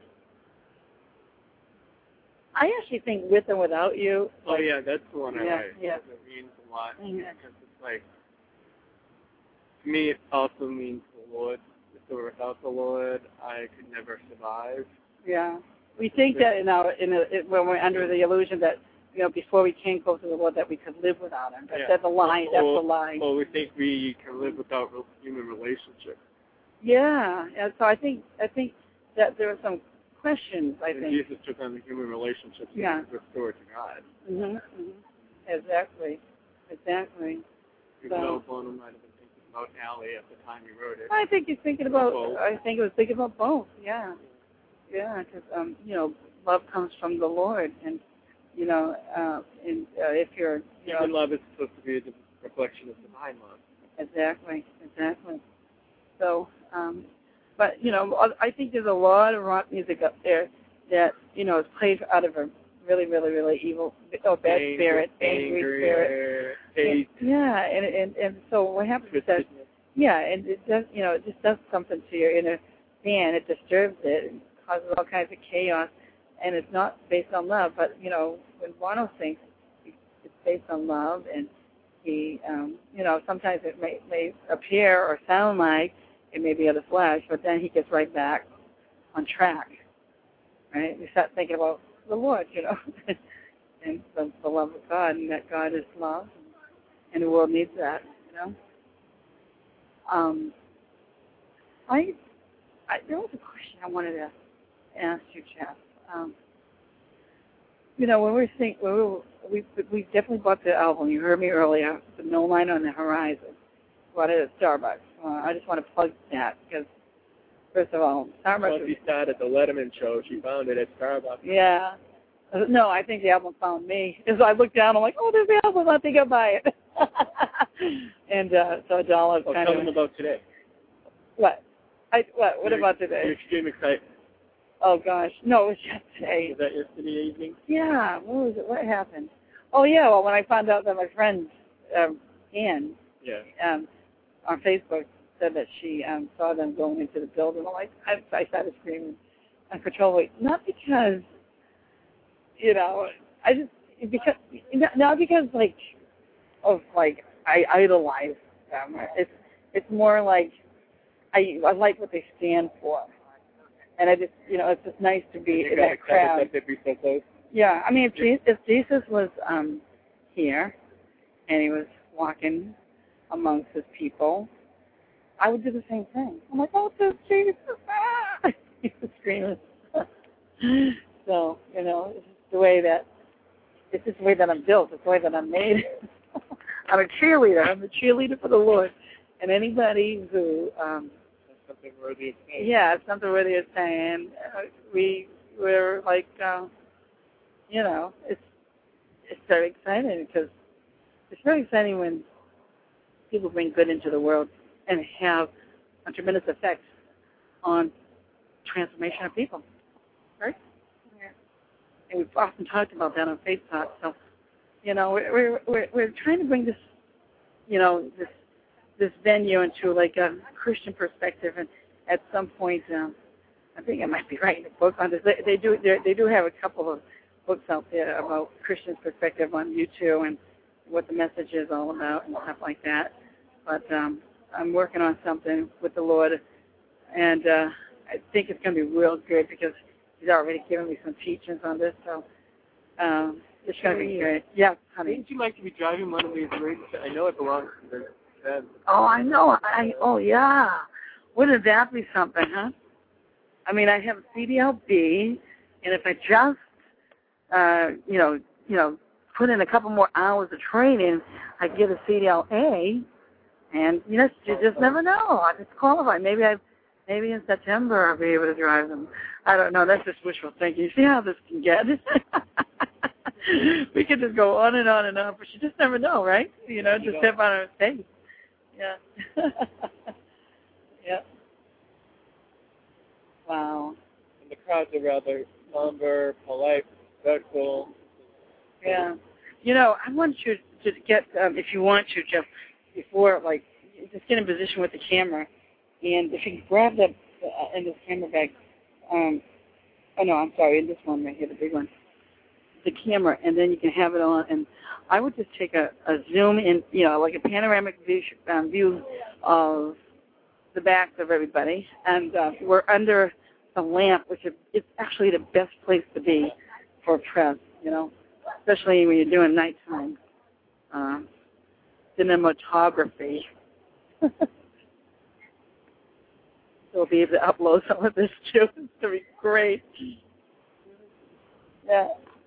I actually think With and Without You. Oh, like, yeah, that's the one I yeah, like. yeah. It means a lot. Yeah. Because it's like, to me, it also means the Lord. If it were without the Lord, I could never survive. Yeah, we think that in our in a, it, when we're under the illusion that you know before we came close to the Lord that we could live without Him. But Yeah. that's a lie. That's Or- a lie. Well, we think we can live without real human relationships. Yeah, and so I think I think that there are some questions. I And think. Jesus took on the human relationships Yeah. and restored to God. Mhm. Mhm. Exactly. Exactly. Even So- though Bono might have been thinking about Allie at the time he wrote it. I think he's thinking about. Both. I think it was thinking about both. Yeah. Yeah, because um, you know, love comes from the Lord, and you know, uh, and uh, if you're, you Human know, love is supposed to be a reflection of divine love. exactly, exactly. So, um, but you know, I think there's a lot of rock music up there that you know is played out of a really, really, really evil, oh, bad Anger, spirit, angry angry, spirit. hate, Yeah, and and and so what happens is that, twistedness. yeah, and it does, you know, it just does something to your inner man. It disturbs it and causes all kinds of chaos, and it's not based on love. But you know, when Bono sings, it's based on love, and he, um, you know, sometimes it may may appear or sound like it may be of the flesh, but then he gets right back on track. Right? You start thinking about the Lord, you know, and the, the love of God, and that God is love, and the world needs that, you know. Um, I, I there was a question I wanted to ask you, Jeff. Um, you know, when we were think, when we, were, we we definitely bought the album. You heard me earlier, the No Line on the Horizon. Bought it at Starbucks. Uh, I just want to plug that because First of all, Starbucks. Once he started the Letterman show, she found it at Starbucks. Yeah. No, I think the album found me. As I looked down, I'm like, oh, there's the album. I think I'll buy it. and uh, so a dollar Oh, kind tell of. them about today. What? I what? What Your- about today? Your extreme excitement. Oh gosh, no, it was yesterday. Was that yesterday evening? Yeah. What was it? What happened? Oh yeah. Well, when I found out that my friend um, Ann Yeah. um, on Facebook said that she um, saw them going into the building, I'm like, I, I started screaming uncontrollably. Not because, you know, I just because not because like of like I idolize them. It's it's more like I I like what they stand for. And I just, you know, it's just nice to be in that crowd. That be so close. Yeah, I mean, if Jesus, if Jesus was um, here and he was walking amongst his people, I would do the same thing. I'm like, oh, it's Jesus! Ah! He's screaming. So, you know, it's just the way that it's just the way that I'm built. It's the way that I'm made. I'm a cheerleader. I'm a cheerleader for the Lord. And anybody who um, Something worthy of saying. yeah, it's something worthy of saying. Uh, we we're like, uh, you know, it's it's very exciting because it's very exciting when people bring good into the world and have a tremendous effect on transformation of people, right? Yeah. And we've often talked about that on Faith Talk. So, you know, we're we're we're trying to bring this, you know, this. this venue into like a Christian perspective, and at some point, um, I think I might be writing a book on this. They, they do they do have a couple of books out there about Christian perspective on YouTube and what the message is all about and stuff like that. But um, I'm working on something with the Lord, and uh, I think it's going to be real good because He's already given me some teachings on this. So um, it's going to be great. Yeah, honey. Wouldn't you like to be driving one of these rigs? I know it belongs to the Fed. Oh, I know. I oh yeah. Wouldn't that be something, huh? I mean, I have a C D L B, and if I just, uh, you know, you know, put in a couple more hours of training, I get a C D L A, and you know, you just never know. I just qualify. Maybe I, maybe in September I'll be able to drive them. I don't know. That's just wishful thinking. You see how this can get? We could just go on and on and on, but you just never know, right? You know, just step on our face. Yeah. Yeah. Wow. And the crowds are rather somber, polite, respectful. Yeah. You know, I want you to get, um, if you want to, Jeff, before, like, just get in position with the camera, and if you can grab that uh, in this camera bag, um, oh no, I'm sorry, in this one right here, the big one, the camera, and then you can have it on, and I would just take a, a zoom in, you know, like a panoramic view, um, view of the backs of everybody, and uh, we're under a lamp, which is it's actually the best place to be for press, you know, especially when you're doing nighttime uh, cinematography. So we'll be able to upload some of this too. It's going to be great. Yeah.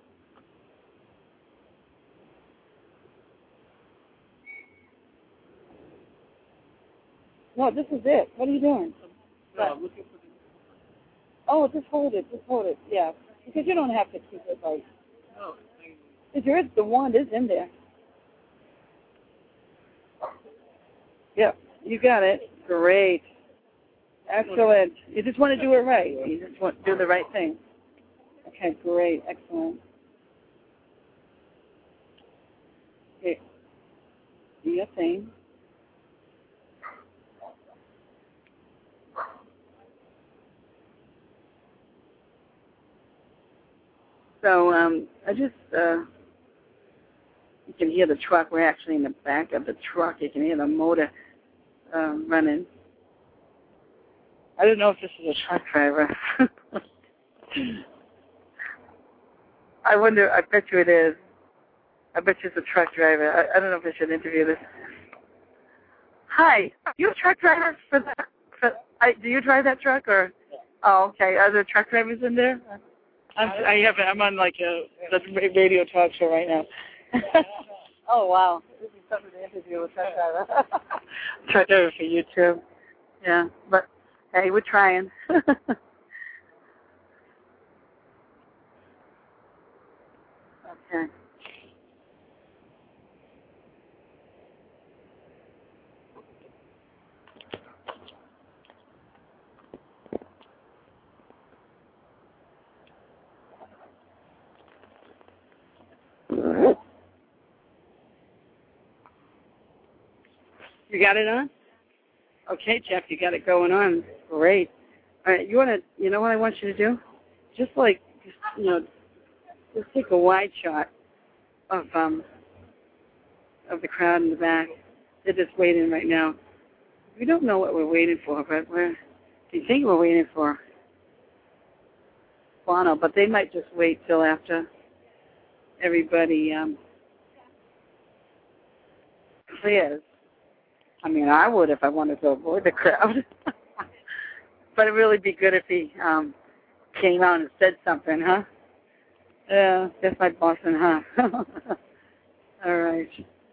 No, this is it. What are you doing? No, I'm looking for the... Oh, just hold it. Just hold it. Yeah. Because you don't have to keep it like... No, Because there is, the wand is in there. Yeah, you got it. Great. Excellent. You just want to do it right. You just want to do the right thing. Okay, great. Excellent. Okay. Do your thing. So um, I just, uh, you can hear the truck. We're actually in the back of the truck. You can hear the motor um, running. I don't know if this is a truck driver. I wonder, I bet you it is. I bet you it's a truck driver. I, I don't know if I should interview this. Hi, are you a truck driver for that? For, I, do you drive that truck or? Oh, okay. Are there truck drivers in there? I'm, I have. I'm on like a the radio talk show right now. Oh wow, this is something to interview with truck driver. Truck driver for YouTube. Yeah, but Hey, we're trying. Okay. You got it on? Okay, Jeff, you got it going on. Great. All right, you want to, you know what I want you to do? Just like, just, you know, just take a wide shot of um of the crowd in the back. They're just waiting right now. We don't know what we're waiting for, but we're, do you think we're waiting for Bono? But they might just wait till after everybody um, clears. I mean, I would if I wanted to avoid the crowd. But it'd really be good if he um, came out and said something, huh? Yeah, that's my Boston, huh? All right.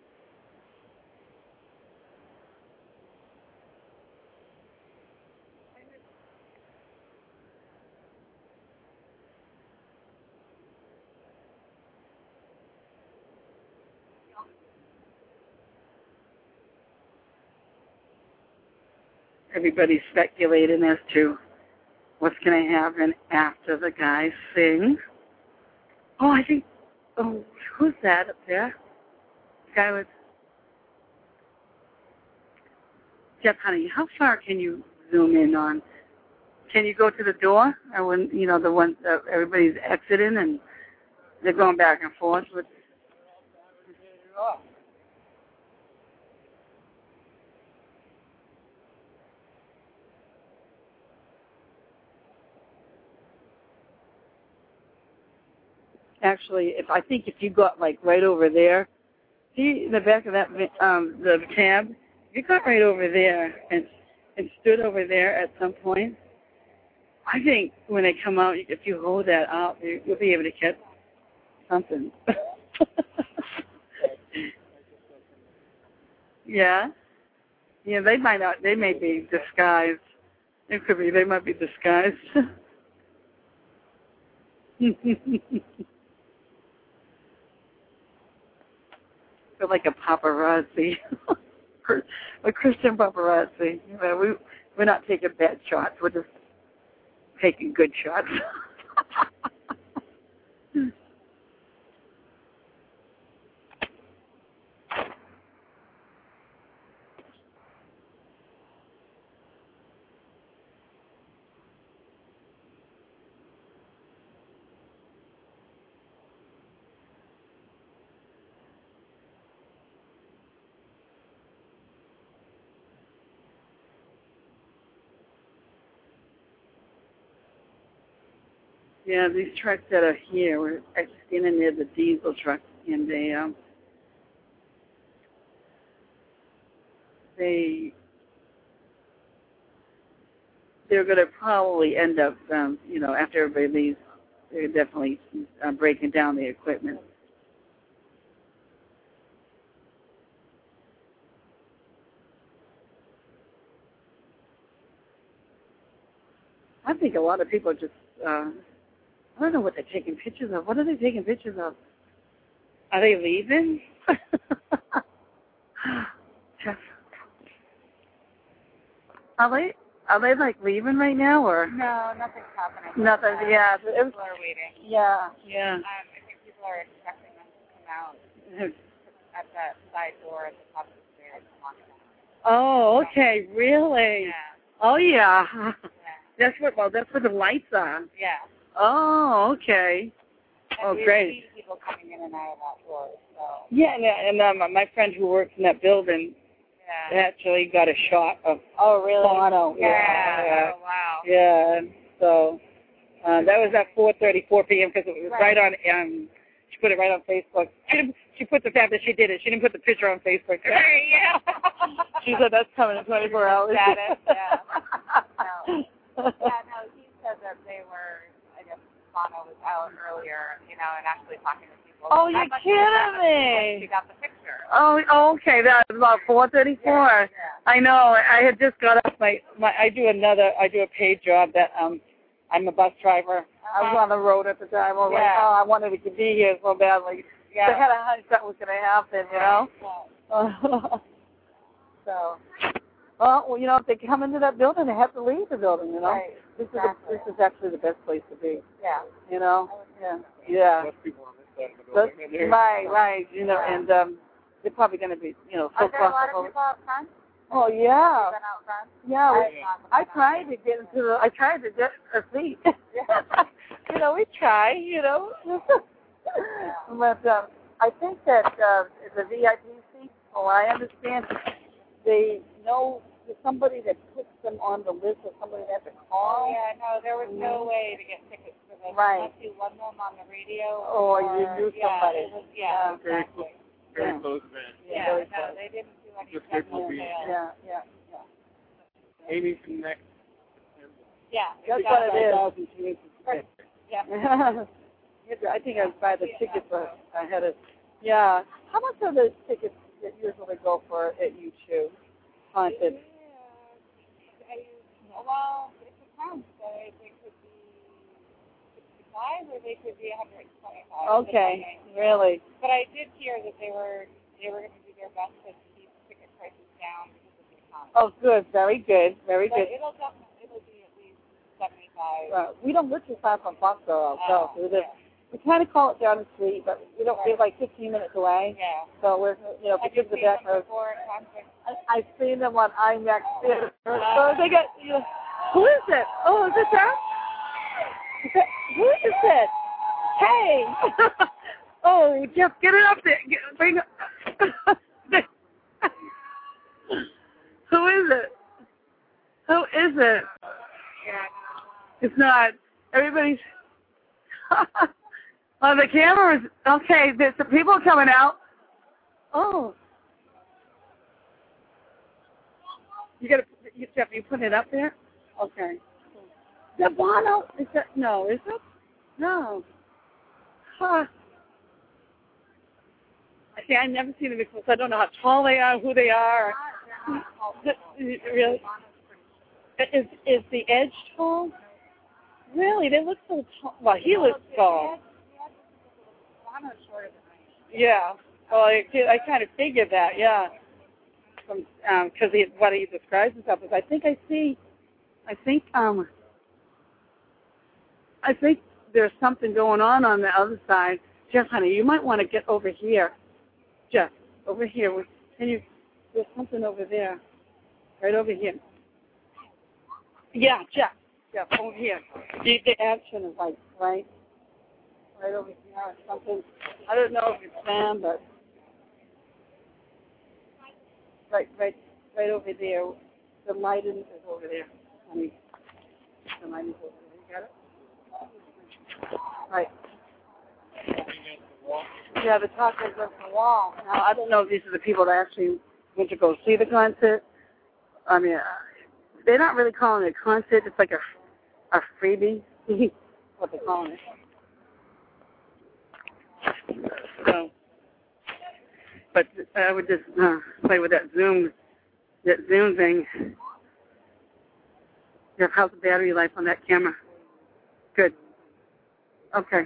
Everybody's speculating as to what's going to happen after the guys sing. Oh, I think, oh, who's that up there? The guy with, Jeff, honey, how far can you zoom in on? Can you go to the door? Or when, you know, the one that everybody's exiting and they're going back and forth with. Actually, if I think if you got like right over there, see the back of that um the tab, if you got right over there and and stood over there at some point, I think when they come out, if you hold that out, you'll be able to catch something. Yeah, yeah, they might not. They may be disguised. It could be. They might be disguised. Feel like a paparazzi, a Christian paparazzi. You know, we we're not taking bad shots. We're just taking good shots. Yeah, these trucks that are here, we're actually standing near the diesel trucks, and they, um, they, they're going to probably end up, um, you know, after everybody leaves, they're definitely uh, breaking down the equipment. I think a lot of people just, uh, I don't know what they're taking pictures of. What are they taking pictures of? Are they leaving? Are they, are they like leaving right now, or? No, nothing's happening. Nothing, Um, yeah. People It was, are waiting. yeah, yeah. Um, I think people are expecting them to come out at that side door at the top of the stairs and walk out. Oh, okay, really? Yeah. Oh, yeah. Yeah. That's what, well, that's where the lights are. Yeah. Oh, okay. And Oh, we great. see people coming in and out of that door, so. Yeah, and, and um, my friend who works in that building Yeah. actually got a shot of Oh, really? Bono. Yeah. Yeah. Oh, wow. Yeah, so uh, that was at four thirty, four p.m. because it was right, right on, um, she put it right on Facebook. She, didn't, she put the fact that she did it. She didn't put the picture on Facebook. Right, yeah. She said that's coming in twenty-four hours. Status, yeah. No. Yeah, no, he said that they were, I guess, Bono was out earlier, you know, and actually talking to people. Oh, That you're must be kidding that me. She got the picture Oh, oh, okay. That was about four thirty-four. Yeah, yeah. I know. I had just got off my, my. I do another. I do a paid job that um. I'm a bus driver. Uh-huh. I was on the road at the time. I was yeah. like, oh, I wanted to be here so badly. Yeah. I had a hunch that was going to happen, you know. Yeah. So, well, well, you know, if they come into that building, they have to leave the building, you know. Right. This Exactly. is a, this is actually the best place to be. Yeah. You know. Yeah. Yeah. Most people on this side of the That's, building. right, right. You know, Yeah. and um, they're probably going to be, you know, so Are there a lot of claustrophobic. people out front? Oh yeah. Been out front? Yeah. We, I, I tried to get into the. I tried to get a seat. You know, we try. You know. But um, I think that uh, the V I P seat, oh, I understand, they know there's somebody that puts them on the list or somebody that has to call. Oh, yeah, no, there was no way to get tickets for this Right. unless you won them on the radio. Or or you knew yeah, somebody. It was, yeah, Very exactly. Very Yeah. close event. Yeah, very no, close. they didn't do any Just technical people being- sales. Yeah, yeah, yeah. Amy from next. Yeah, That's exactly. what it is. Yeah. I think I'd buy the tickets ahead of. Yeah. How much are the tickets that usually go for at U two? Haunted. Well, it depends. They, they could be sixty-five or they could be one hundred twenty-five. Okay. depending. Really. But I did hear that they were they were going to do their best to keep ticket prices down because of the economy. Oh, good. Very good. Very But good. it'll definitely it'll be at least seventy-five. Uh, we don't live too far from Foxborough ourselves. Oh, We live. yeah. We kind of call it down the street, but we don't. We're like fifteen minutes away. Yeah. So we're, you know, Have you because of seen that. them before in concert? I, I've seen them on IMAX theater. So they got, you know, who is it? Oh, is it that? Is that who is it? Hey! Oh, Jeff, get it up there. Get, bring it. Who is it? Who is it? It's not. Everybody's. Oh, the camera is okay. There's some people coming out. Oh. You gotta, you, Jeff, you put it up there? Okay. Is that Bono? Is that, no, is it? No. Huh. See, I've never seen them before, so I don't know how tall they are, who they are. Really? Is, is the Edge tall? Really? They look so tall. Well, he looks tall. Yeah. Well, I, I kind of figured that, yeah. From because um, he what he describes himself as. I think I see. I think um. I think there's something going on on the other side. Jeff, honey, you might want to get over here. Jeff, over here. Can you? There's something over there. Right over here. Yeah, Jeff. Jeff, over here. The, the action is like right. Right over here. Something. I don't know if it's Sam, but. Right, right, right over there. The light is over there. Honey. The light is over there. You got it? Right. Yeah, the top is up the wall. Now, I don't know if these are the people that actually went to go see the concert. I mean, uh, they're not really calling it a concert. It's like a, a freebie. What they're calling it. So. But I would just uh, play with that zoom, that zoom thing. Jeff, how's the battery life on that camera? Good. Okay.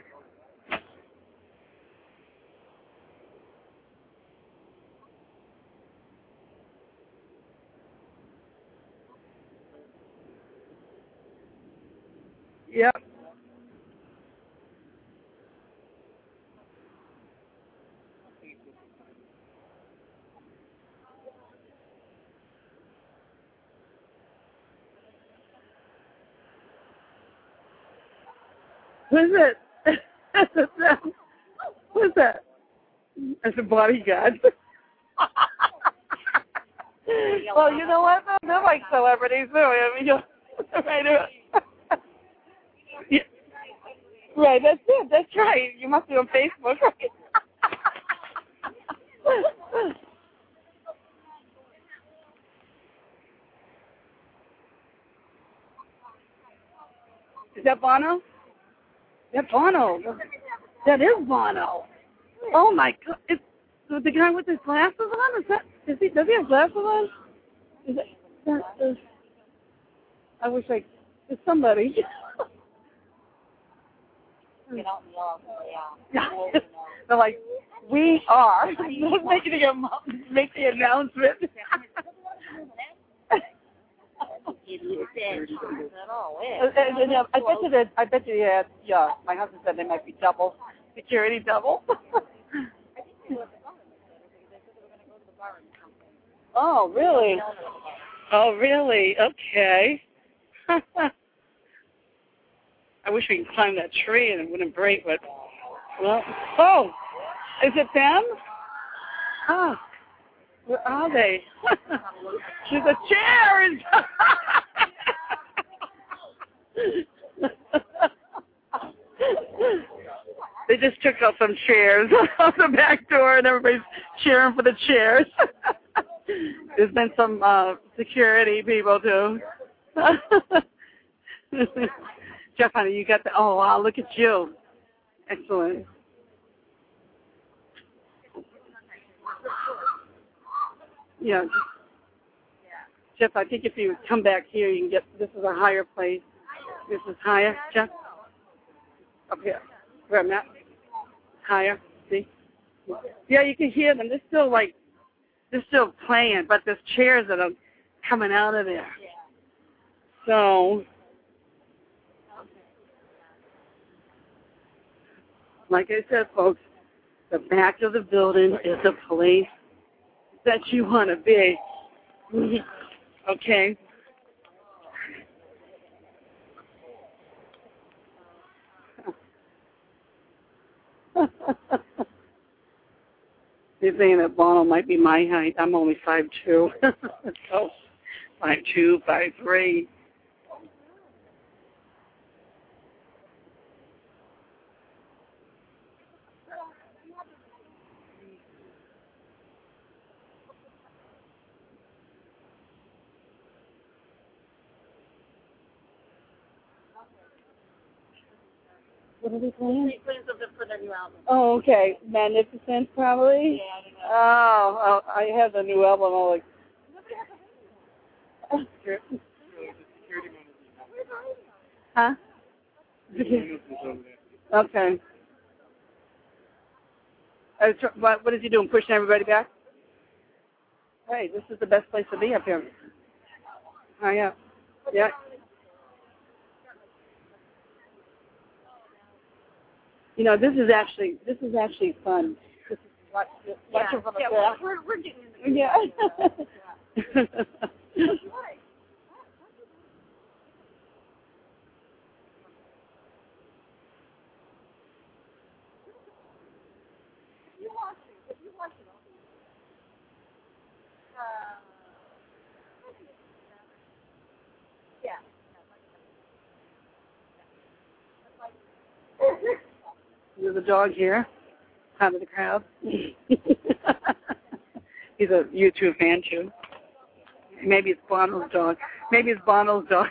Yep. Who's it? Who's that? It's a bodyguard. Well, you know what? They're like celebrities, too. I mean, you'll, right, yeah. Right, that's it. That's right. You must be on Facebook, right? Is that Bono? That Bono. That is Bono. Oh my God! It's So the guy with his glasses on, is that, is he, does he have glasses on? Is it, that is, I wish I, it's somebody. You don't know. Yeah. They're like, we are. making the, make the announcement. And, and, uh, I bet you that, I bet you that, yeah, my husband said they might be double, security double. Oh, really? Oh, really? Okay. I wish we could climb that tree and it wouldn't break, but, well, oh, is it them? Oh, where are they? There's a chair! They just took out some chairs out the back door and everybody's cheering for the chairs. There's been some uh, security people too. Jeff, honey, you got the, oh wow, look at you. Excellent. Yeah. Jeff, I think if you come back here, you can get, this is a higher place. This is higher, Jeff? Up here. Where I'm at? Higher, see? Yeah, you can hear them. They're still like, they're still playing, but there's chairs that are coming out of there. So, like I said, folks, the back of the building is a place that you want to be. Okay? They're saying that Bono might be my height. I'm only five two. So, five two, five three. What are they playing? They playing something for their new album. Oh, okay. Magnificent, probably? Yeah, Oh, oh, I have the new album. I'm like, huh? Okay. Uh, tr- what, what is he doing? Pushing everybody back? Hey, this is the best place to be up here. Oh, yeah. Yeah. You know, this is actually this is actually fun. This is watch, watch yeah. from yeah, well, we're, we're getting into yeah. There's a dog here, out of the crowd. He's a YouTube fan too. Maybe it's Bono's dog. Maybe it's Bono's dog.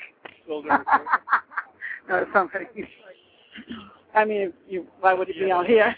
No, it's something. I mean, you, why would he be out here?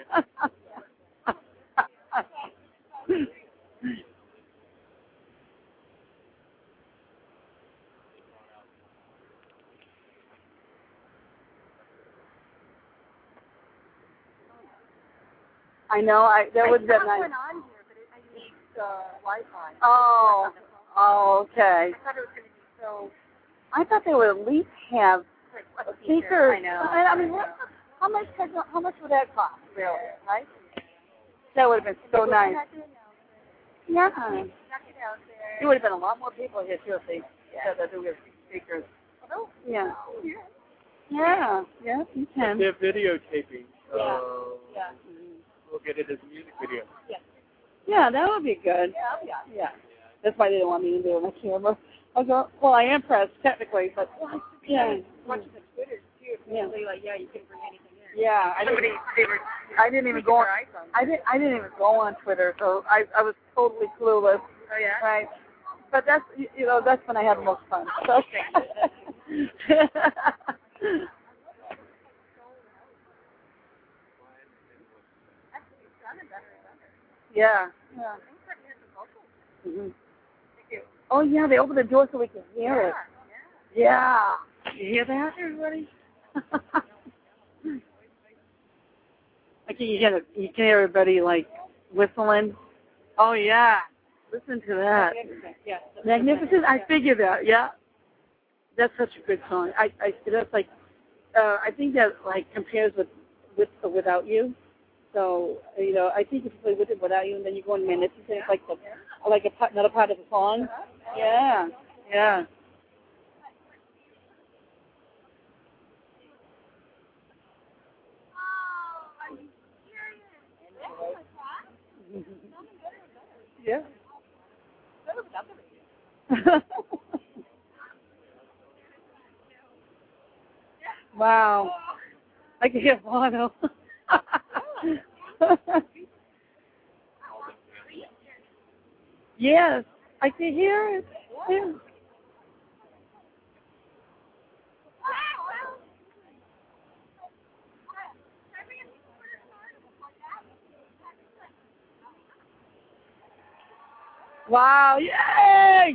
I know. I that would be nice. on here, but it, I need uh, Wi-Fi. Oh, oh, okay. I thought it was going to be so. I thought they would at least have Like, what speakers. I know. I, I mean, what, how much? How much would that cost? Really? Right? That would have been so nice. Yeah. It would have been a lot more people here too if they said that there were speakers. Yeah. Yeah. Yeah. You can. They're videotaping, so Yeah. we'll get it as a music video. Yeah, that would be good. Yeah, yeah. Yeah. That's why they didn't want me to do it on camera. I go, well, I am pressed technically, but yeah. Watching the Twitter too. Yeah. They like, yeah, you can bring anything in. Yeah. I Somebody, didn't, they were. I didn't even go on. iPhone. I didn't. I didn't even go on Twitter, so I I was totally clueless. Oh yeah. Right. But that's you know that's when I have the most fun. So. Yeah. Yeah. Mm-hmm. Oh yeah, they opened the door so we can hear it. Yeah. You hear that, everybody? I can you hear you can hear everybody like whistling. Oh yeah. Listen to that. Magnificent. Yeah. Magnificent. I figured that. Yeah. That's such a good song. I I that's like uh, I think that like compares with with or Without You. So you know I think if you play With It Without You and then you go in Magnificent, it's like the like a part, another part of the song. Yeah. Yeah. Yeah. Wow. I can hear Bono. Yes, I can hear it. Yeah. Wow, yay!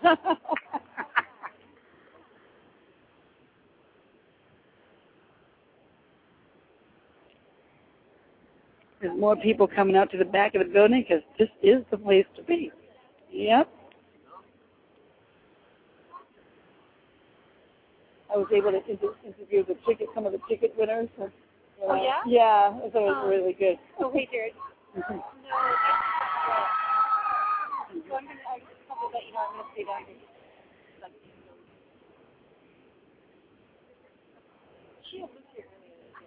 There's more people coming out to the back of the building because this is the place to be. Yep. I was able to inter- interview the ticket, some of the ticket winners. So, you know, Oh, yeah? Yeah, so it was Um, really good. Oh, wait, Jared. No, so I'm going to, I just want to let you know I'm going to stay down here. She was here earlier.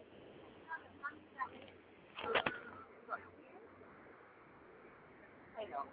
I know.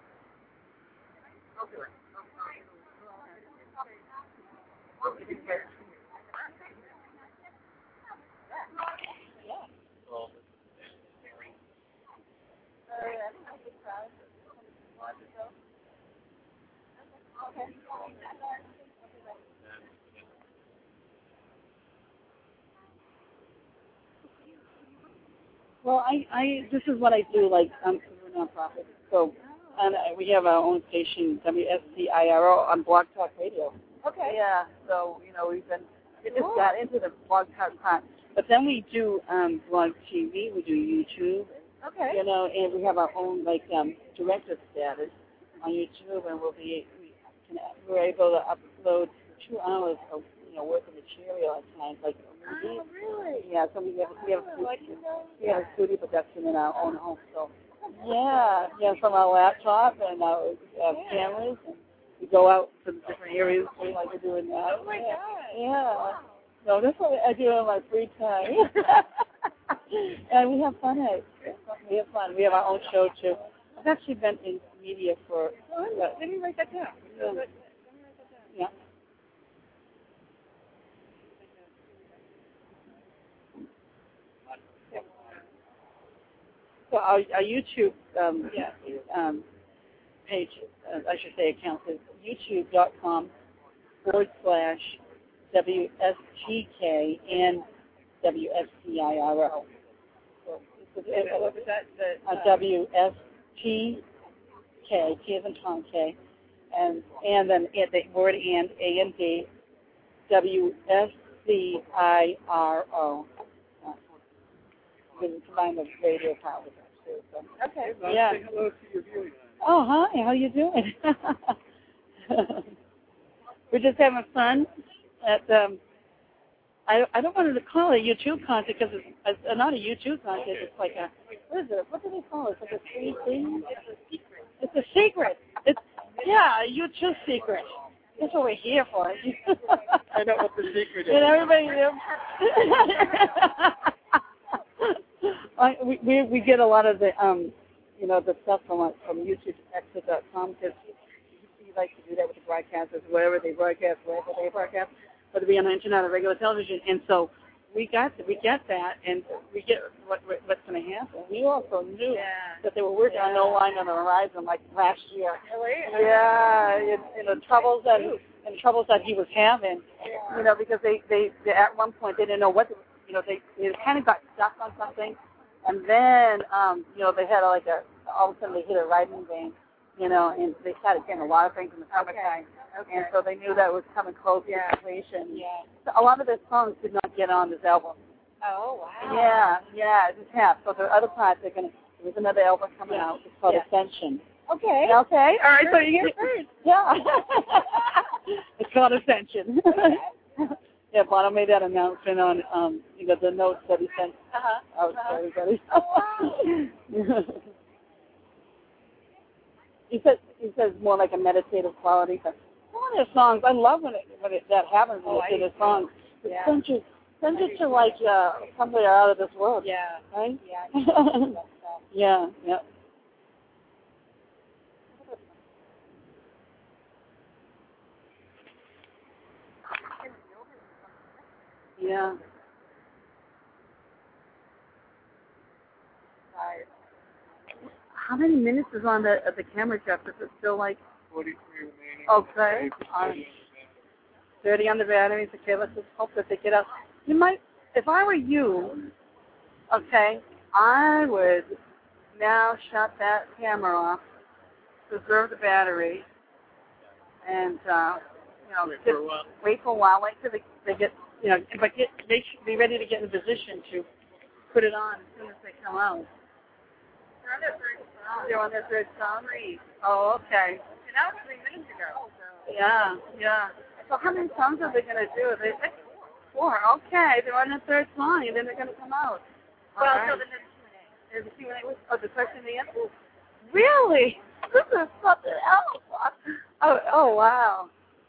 Well, I, I, this is what I do, like, um, we're a nonprofit. So, and uh, we have our own station, W S C I R O, on Blog Talk Radio. Okay. Yeah, so, you know, we've been, we just got into the Blog Talk part. But then we do um, Blog T V, we do YouTube, Okay. you know, and we have our own, like, um, director status on YouTube, and we'll be, we can, we're able to upload two hours of, you know, worth of material at times, like a movie. Oh, really? Yeah, so we have, we have, Oh, I didn't know. we have a studio production in our own home, so. Yeah, yeah, from our laptop and our uh, cameras. And we go out to the different areas. We like to doing that. Oh, my yeah. God. Yeah. So that's what I do in my free time. And we have fun at it. We have fun. We have our own show, too. I've actually been in media for... Oh, let me write that down. Yeah. Let me write that down. Yeah. So our, our YouTube um, Yeah. um, page, uh, I should say account, is youtube.com forward slash W S G K and W S C I R O. So it's a, What was that? The, a W S G K, T as in Tom K, and, and then and the word and, A and D, W S C I R O. Uh, we can combine the radio part with that too. So. Okay. Yeah. Say hello to your viewing. Oh, hi. How you doing? We're just having fun at, um, I, I don't want to call it a YouTube concert because it's, it's not a YouTube concert. It's like a, what is it? What do they call it? It's like a free thing? It's a secret. It's a secret. It's, yeah, a YouTube secret. That's what we're here for. I know what the secret is. And everybody, I, we, we we get a lot of the um, you know, the stuff from from YouTube Exit dot com because we like to do that with the broadcasters, wherever they broadcast, wherever they broadcast, whether it be on the internet or regular television. And so we got we get that, and we get what what's going to happen. We also knew Yeah. that they were working on No Line on the Horizon like last year. Really? Yeah, and, and the troubles that and troubles that he was having, you know, because they, they, they at one point they didn't know what, you know, they, they kind of got stuck on something, And then, um, you know, they had like a, all of a sudden they hit a writing vein, you know, and they started getting a lot of things in the summertime. Okay. And so they knew that was coming close yeah. to completion. Yeah. So a lot of their songs did not get on this album. Oh, wow. Yeah, yeah, just half. So the other parts are going to, there's another album coming yeah. out. It's called yeah. Ascension. Okay. Okay. All right. Sure. So you get first. Yeah. It's called Ascension. Okay. Yeah, Bono made that announcement on, um, you know, the notes that he sent uh-huh. out uh-huh. to everybody. Oh, wow. he says he says more like a meditative quality. But one of their songs, I love when it when it that happens when oh, it's in a song. It yeah. sends you sends you to like uh, somewhere out of this world. Yeah. Right. Yeah. yeah. Yeah. Yeah. How many minutes is on the uh, the camera, Jeff? Is it still like forty-three remaining? Okay. Um, thirty on the batteries. Okay, let's just hope that they get up. You might, if I were you, okay, I would now shut that camera off, preserve the battery, and uh, you know, wait just for a while. wait for a while, wait till they, they get. You know, but get, they should be ready to get in position to put it on as soon as they come out. They're on their third song. They're on their third song? Oh, okay. And that was three minutes ago. So. Yeah, yeah. So how many songs are they going to do? They think four. Okay, they're on their third song, and then they're going to come out. Well, right. so then there's Q and A. There's a Q and A. Oh, the question and the answer? Really? This is something else. Oh, oh wow.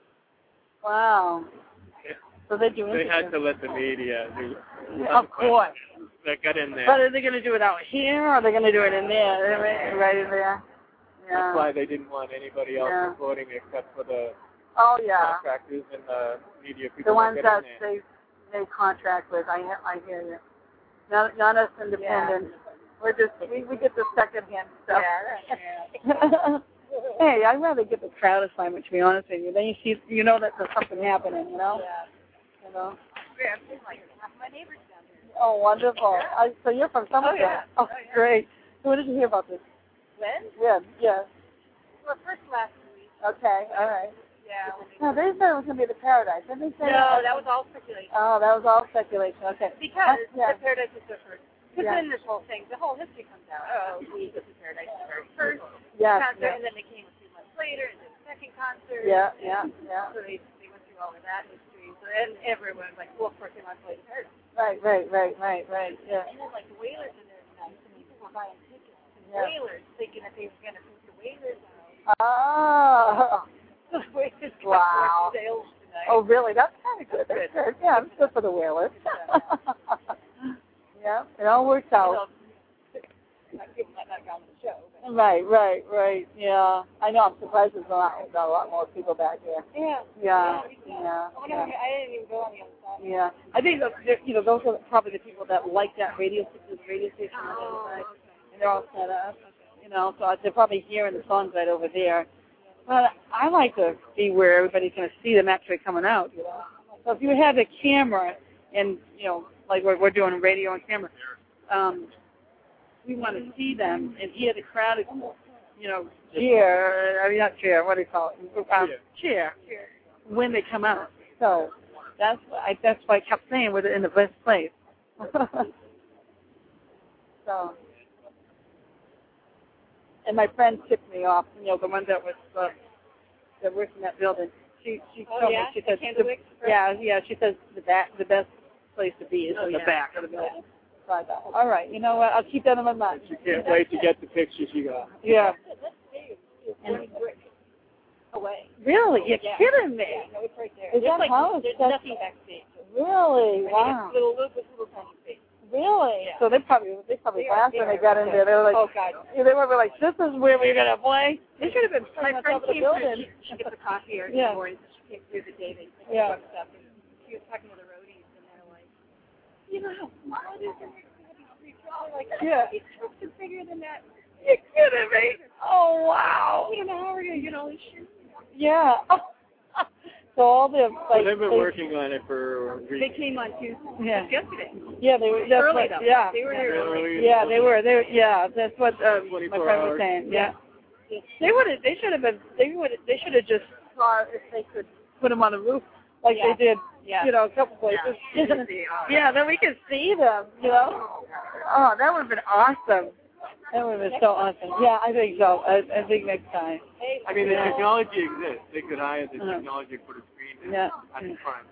Wow. So they do. They had to let the media do. Of course. That got in there. But are they going to do it out here, or are they going to do it in there? Right in there. Yeah. That's why they didn't want anybody else yeah. recording except for the oh yeah contractors and the media people. The ones that they they contract with. I I hear you. Not not us independents. Yeah. We're just we, we get the secondhand stuff. Yeah. yeah. Hey, I'd rather get the crowd assignment, to be honest with you. Then you see, you know that there's something happening, you know? Yeah. You know? Yeah, I'm like half my neighbors down here. Oh, wonderful. Yeah. I, so you're from Somerset? Oh, yeah. Oh, oh, yeah. Great. So when did you hear about this? When? Yeah, yeah. Well, first last week. Okay, all right. Yeah. No, they said it was going to be the Paradise. Didn't they say No, that? that was all speculation. Oh, that was all speculation. Okay. Because yeah. the Paradise was the first. Because yeah. then this whole thing, the whole history comes out. Oh, we was the Paradise the very first yes, concert, yeah. and then they came a few months later and did the second concert. Yeah, yeah, yeah. So they, they went through all of that history. So, and everyone was like, well, of course they want to play the Paradise. Right, right, right, right, right, yeah. And then like the Wailers in there tonight, so people were buying tickets to the yeah. Wailers, thinking that they were going to put the Wailers out. Oh. So the Wailers got wow. more sales tonight. Oh, really? That's kind of good. That's good. Yeah, it's good for the Whalers. Yeah, it all works out. People might not come to the show. But. Right, right, right. Yeah, I know. I'm surprised there's not, there's not a lot more people back here. Yeah. Yeah. Yeah. Yeah. Oh, no, yeah. I didn't even go on the other side. Yeah. I think those, you know, those are probably the people that like that radio, this radio station on the other side, and they're all set up. You know, so they're probably hearing the songs right over there. But I like to see where everybody's going to see them actually coming out. You know, so if you have a camera and you know, like we're we're doing radio and camera. Um, we want to see them and hear the crowd, you know, cheer, I mean, not cheer, what do you call it? Um, cheer. cheer when they come out. So that's why, that's why I kept saying we're in the best place. So, and my friend tipped me off, you know, the one that was, uh, that worked in that building. She she oh, told yeah? me, she said, the, yeah, yeah, she says the back, the best place to be is oh, in yeah. the back of the building. All right, you know what? I'll keep that in my mind. You can't wait to get the pictures you got. Yeah. And away. Really? You're yeah. kidding me? Yeah, no, it's right there. Is there's that like, how? There's That's nothing backstage. Really? Wow. Little, little, little tiny space. Really? Yeah. So they probably they probably they laughed are, when they they got are, in there. They were like, oh God. They were like, this is where we're gonna play. They should have been My playing on friend top of the came through. building. She, she gets a coffee or Yeah. morning, so she came through the day. They Yeah. up stuff, and she was talking to the roadies, and they're like, you know how small it is. Like, Yeah. It's so bigger than that. You're kidding me? Oh wow. You know how we're gonna get all this shit? Yeah. So all the Well, like they've been they, working on it for. They came on Tuesday. Yeah. Yesterday. Yeah, they were. That's Early what, though. yeah. They were here early. Really? Yeah, they were. They were, yeah, that's what uh, my twenty-four friend was hours. saying. Yeah. They would have. They should have been. They would. They should have just saw if they could put them on the roof like Yeah. they did. Yeah. You know, a couple places. Yeah, then we could see them. You know. Oh, that would have been awesome. That would have been so awesome. Yeah, I think so. I, I think next time. I mean, the Yeah. technology exists. They could hire the Uh-huh. technology, put a screen Yeah. at the front.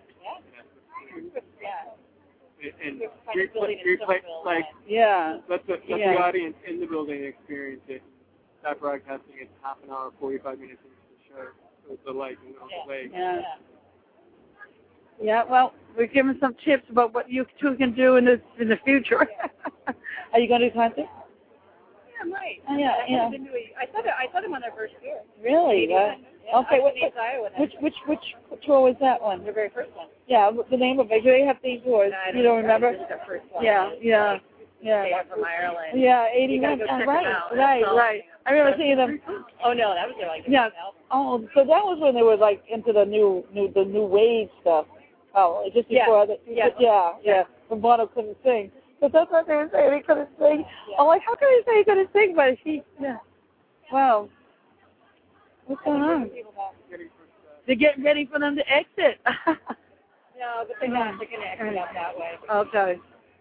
Yeah. And Kind of building replay, in replay, Silverville, like, Yeah. let the, let Yeah. the audience in the building experience it. Start broadcasting it half an hour, forty-five minutes into the show. With the light in the middle of the lake. Yeah. Yeah, well, we're giving some tips about what you two can do in the in the future. Are you going to do concert? Yeah, right. Oh, yeah, I yeah. Been to a, I thought it, I saw them on their first tour. Really? Yeah. Okay. I What, was in East Iowa. then. which which which tour was that one? Their very first one. Yeah, the name of it. Do they have theme tours? I You don't remember? This is their first one. Yeah, yeah, yeah. They are from Ireland. Yeah, eighty You gotta minutes. go check right, them out. right, That's all. right. I remember seeing them. Oh no, that was their like. Yeah. Oh, so that was when they were like into the new, new, the new wave stuff. Oh, just Yeah. before the, Yeah. yeah, yeah. When Bono couldn't sing, but that's what they were saying. He couldn't sing. I'm like, how can he say he couldn't sing? But he, yeah. Wow. What's going on? They're getting ready for them to exit. No, but they're not. They're gonna exit out that way. Okay.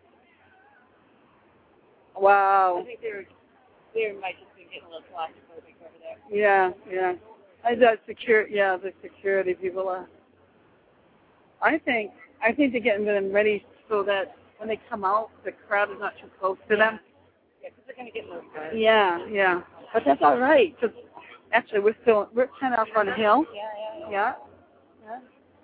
I Wow. think they were. They might just be getting a little claustrophobic over there. Yeah, yeah. I thought secure. Yeah, the security people are. I think. I think they're getting them ready so that when they come out, the crowd is not too close to them. Yeah, because they're gonna get moved. Right? Yeah, yeah. But that's all right. Cause actually, we're still we're kind of up on a hill. Yeah, yeah, yeah. Yeah. Yeah.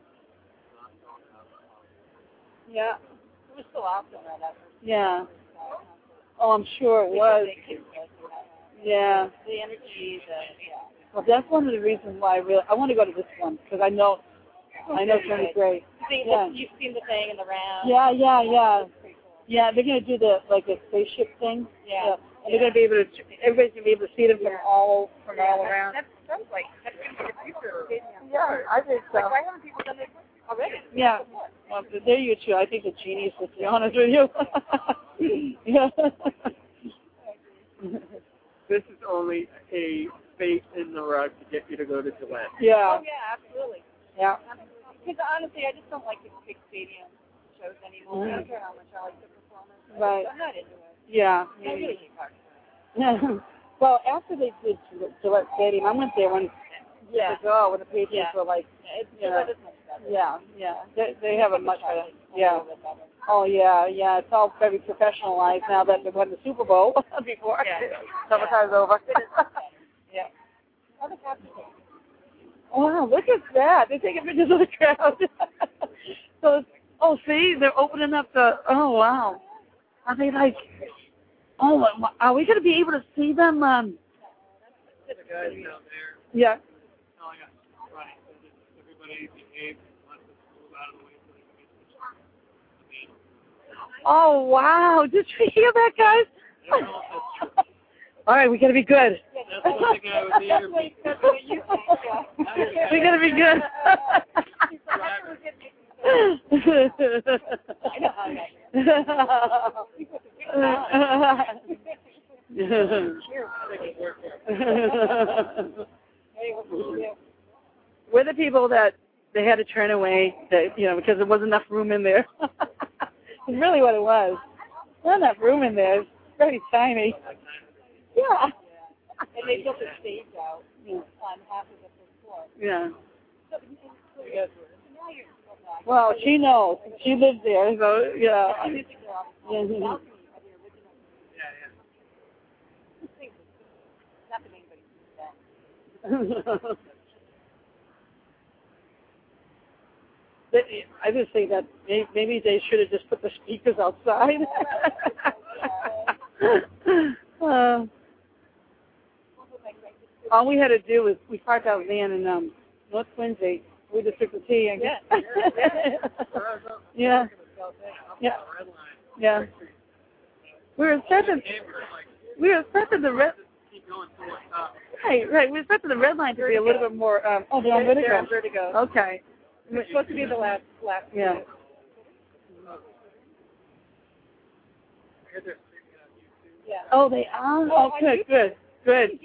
Yeah. It was so awesome right after. Yeah. Oh, I'm sure it was. Yeah. The energy, the yeah. Well, that's one of the reasons why I really I want to go to this one because I know I know it's going to be great. See, Yeah. You've seen the thing in the round. Yeah, yeah, yeah. Pretty cool. Yeah, they're going to do the like a spaceship thing. Yeah. And they're going to be able to everybody's going to be able to see them from all from all around. That sounds like that's going to be the future. Yeah, I think so. Like, why haven't people done this already? Yeah. Well, they're you two. I think the genius, to be honest with you. Yeah. This is only a space in the rug to get you to go to Gillette. Yeah. Oh yeah, absolutely. Yeah. Because honestly, I just don't like the big stadium shows anymore. I don't care how much I like the performance. Right. I'm not into it. Yeah. I really hate parties. Well, after they did Gillette Stadium, I went there when Yeah. years ago when the Patriots Yeah. were like, It's you know, Gillette is much better. yeah, yeah. They they have a much better. A Yeah. little bit better. Oh yeah, yeah. It's all very professionalized now that they won the Super Bowl before. Yeah. Summertime's over. Yeah. Other captains. Wow, look at that. They're taking pictures of the crowd. So, it's, oh, see, they're opening up the, oh, wow. Are they like, oh, are we going to be able to see them? Um, The guys down there, yeah. telling us, right, so that everybody behaves and lets us move out of the way so they can get the Oh, wow. Did you hear that, guys? I don't know if that's true. All right, we got to be good. That's what the guy with the earpiece. we got to be good. I know how that We're the people that they had to turn away, that, you know, because there wasn't enough room in there. It's really what it was. Not enough room in there. It's very tiny. Yeah. And they built a stage out on half of the first floor. Yeah. So, so now you're still back. Well, she knows. She lives there, so yeah. I used to go out Yeah. on the balcony of the original. Yeah, yeah. This thing was not that anybody sees that. They- I just think that may- maybe they should have just put the speakers outside. uh, all we had to do was we parked our van in um, North Quincy. We just took the T and Yeah. yeah, yeah, yeah. We were expecting we were expecting the red. Right, right. We expected the red line to be a little bit more. Um, oh, they're on Vertigo. Vertigo. Okay. We're supposed to be the last, last. Yeah. I heard they're streaming on YouTube. Yeah. Oh, they are? Oh, good, good, good.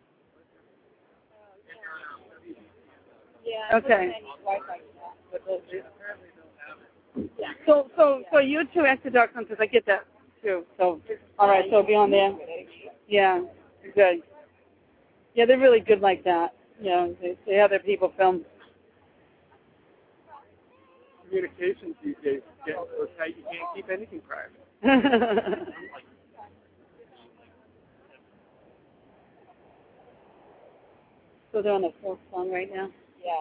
Yeah. Okay. But they apparently don't have it. Yeah. So, so, so you two exit dot com, because I get that too. So, all right, so it'll be on there. Yeah, good. Yeah, they're really good like that. Yeah, they, they have their people film. Communications these days get so tight you can't keep anything private. So they're on the fourth song right now? Yeah.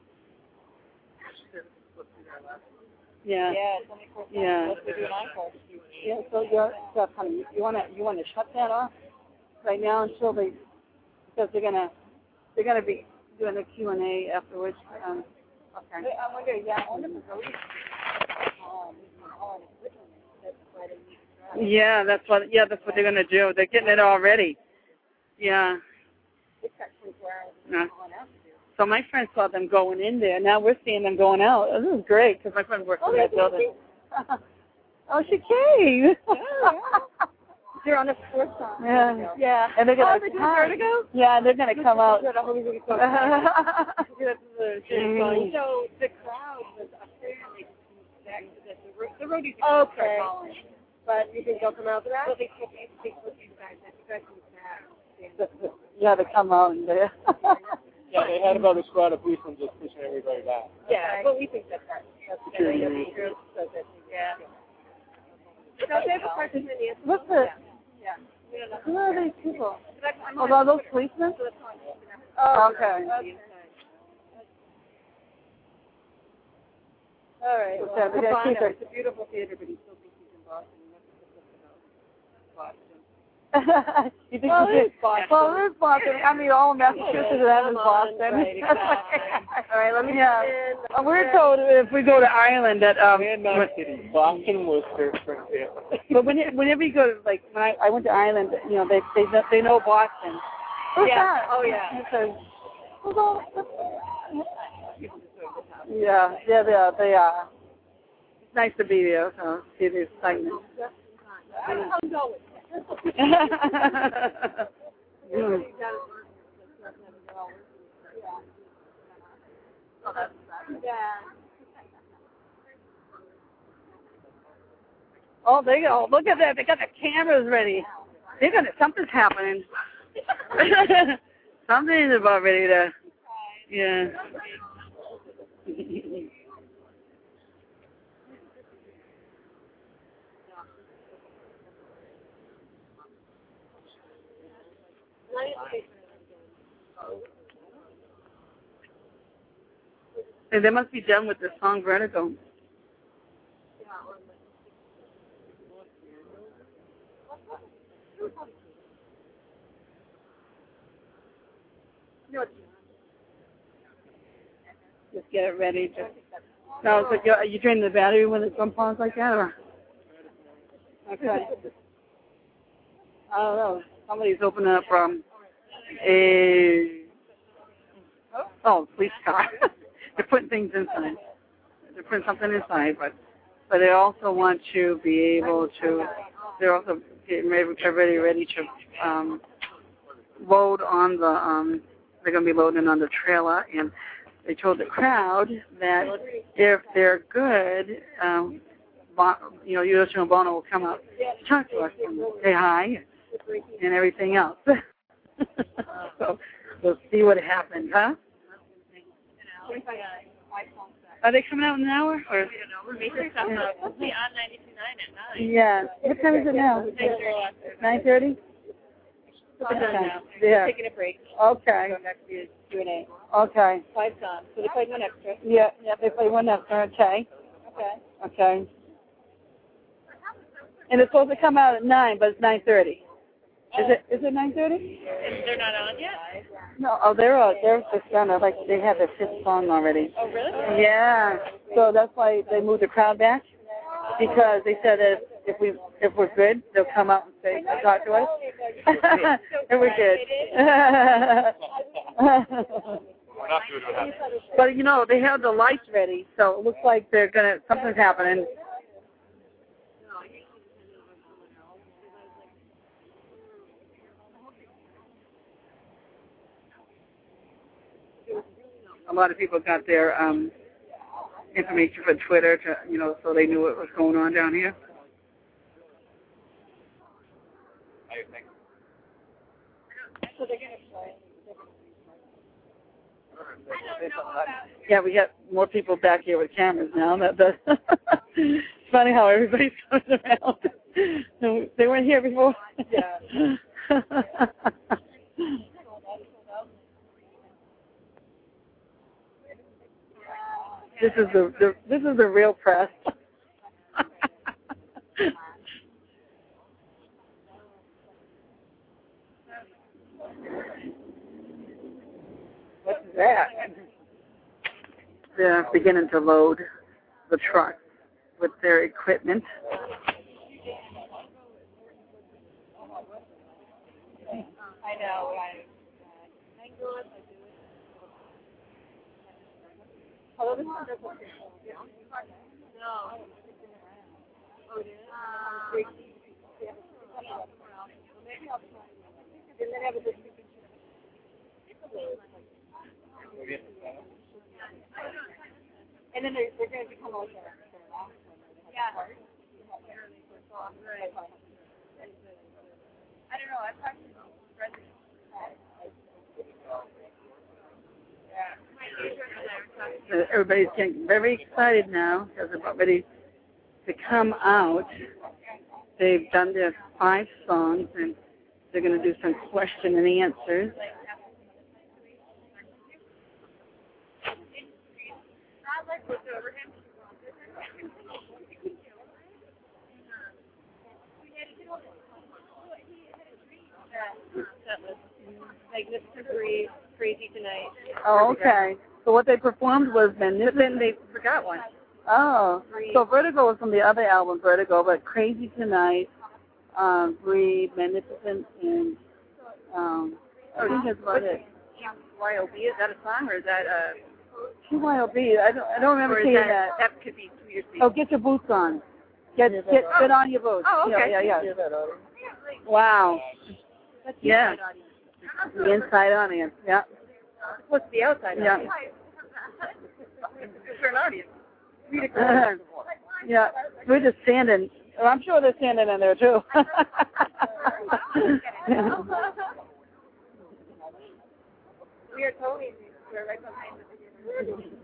Yeah. Yeah, it's only four Yeah. Let's do an encore. Yeah, so you're, so, honey, you wanna you wanna shut that off right now until they, because they're gonna they're gonna be doing the Q and A afterwards. Um, okay. I wonder, yeah, I wonder if the roadies, um, on equipment, that's why they need to drive. Yeah, that's what yeah that's what they're gonna do. They're getting it all ready. Yeah. It's actually where Yeah. I'm going out to. So my friend saw them going in there. Now we're seeing them going out. Oh, this is great because my friend works Oh, in that they building. Oh, she came. They're on the fourth song. Yeah. Yeah. And they're gonna Oh, they're doing Vertigo? Yeah, they're gonna come out. Good, I hope we can go. Mm. So the crowd was apparently back to the, the, ro- the roadies are going to start calling. But you think they'll come out for that? Well, they took they took you guys that you guys can back. Yeah, they come out and they. Yeah, they had about a squad of policemen just pushing everybody back. Yeah, but we think that's right. That's Sure. true. So that, yeah. No, they have a person in the What's the? Yeah. We don't know. Who are these people? But I'm Oh, on are those Twitter. policemen? So it's on. Oh, okay. Okay. All right. Okay, Well, we're gonna keep it. it's a beautiful theater, but he still thinks he's in Boston. Boston. You think Well, you it is Boston. Well, it is Boston. I mean, all of Massachusetts and that is Boston. Right, exactly. All right, let me Yeah. get in. Uh, we're told if we go to Ireland that um. And not kidding. Boston, Worcester, Springfield. But when, whenever you go to, like, when I, I went to Ireland, you know, they they they know Boston. Who's Yeah. that? Oh, yeah. It says, who's all- yeah, yeah, they are. They are. It's nice to be there. So see the excitement. I'm going. Mm. Oh, they go. Look at that. They got the cameras ready. They're gonna. Something's happening. Something is about ready to. Yeah. And they must be done with the song Vertigo. Just get it ready. Just no, so you're, are you draining the battery when it's on pause like that, or? Okay. I don't know. Somebody's opening up um, a oh police car. They're putting things inside. They're putting something inside, but but they also want to be able to. They're also getting ready, everybody ready to um, load on the. Um, they're going to be loading on the trailer, and they told the crowd that if they're good, um, bon, you know, Yoshino Bono will come up to talk to us and say hi and everything else. So we'll see what happens, huh? Are they coming out in an hour? Or? We'll be on ninety-two point nine at nine. Yeah. What time is it now? nine thirty? Yeah. Taking a break. Okay. Going back to the Q and A. Okay. Five songs. So they played one extra. Yeah, yeah, they play one extra. Okay. Okay. Okay. And it's supposed to come out at nine, but it's nine thirty. Is it? Is it nine thirty? They're not on yet? No. Oh, they're uh, they're just kind of like they have their fifth song already. Oh, really? Yeah. So that's why they moved the crowd back, because they said that if we if we're good, they'll come out and say talk to us. And we're good. But you know, they have the lights ready, so it looks like they're gonna something's happening. A lot of people got their um, information from Twitter, to, you know, so they knew what was going on down here. So they're gonna play. Yeah, we got more people back here with cameras now. That the it's funny how everybody's coming around. They weren't here before. Yeah. This is the, the this is the real press. What's that? They're beginning to load the truck with their equipment. I know. I, Hello, this is Nicole. No. Oh, it is? Um, maybe I'll try. And then have a distribution. And then they're, they're going to become like that. Yeah. Right. I don't know. I've talked to residents. Uh, Everybody's getting very excited now because they're about ready to come out. They've done their five songs and they're going to do some question and answers. Magnificent Breeze, Crazy Tonight. Oh, okay. So what they performed was Magnificent. They forgot one. Oh, so Vertigo was from the other album, Vertigo, but Crazy Tonight, um, Breathe, Magnificent, and um, I think that's about it. Y O B, is that a song or is that a... Q Y O B, I don't, I don't remember Or seeing that, that. that could be two years Oh, get your boots on. Get get get on your boots. Oh, okay. Yeah, yeah, yeah. Wow. That's the Yeah. inside audience. The inside audience. Yeah. What's the outside Yeah. audience? It's for an audience. Read it. Uh, yeah. We're just standing. Well, I'm sure they're standing in there too. We are totally, we're right behind the video.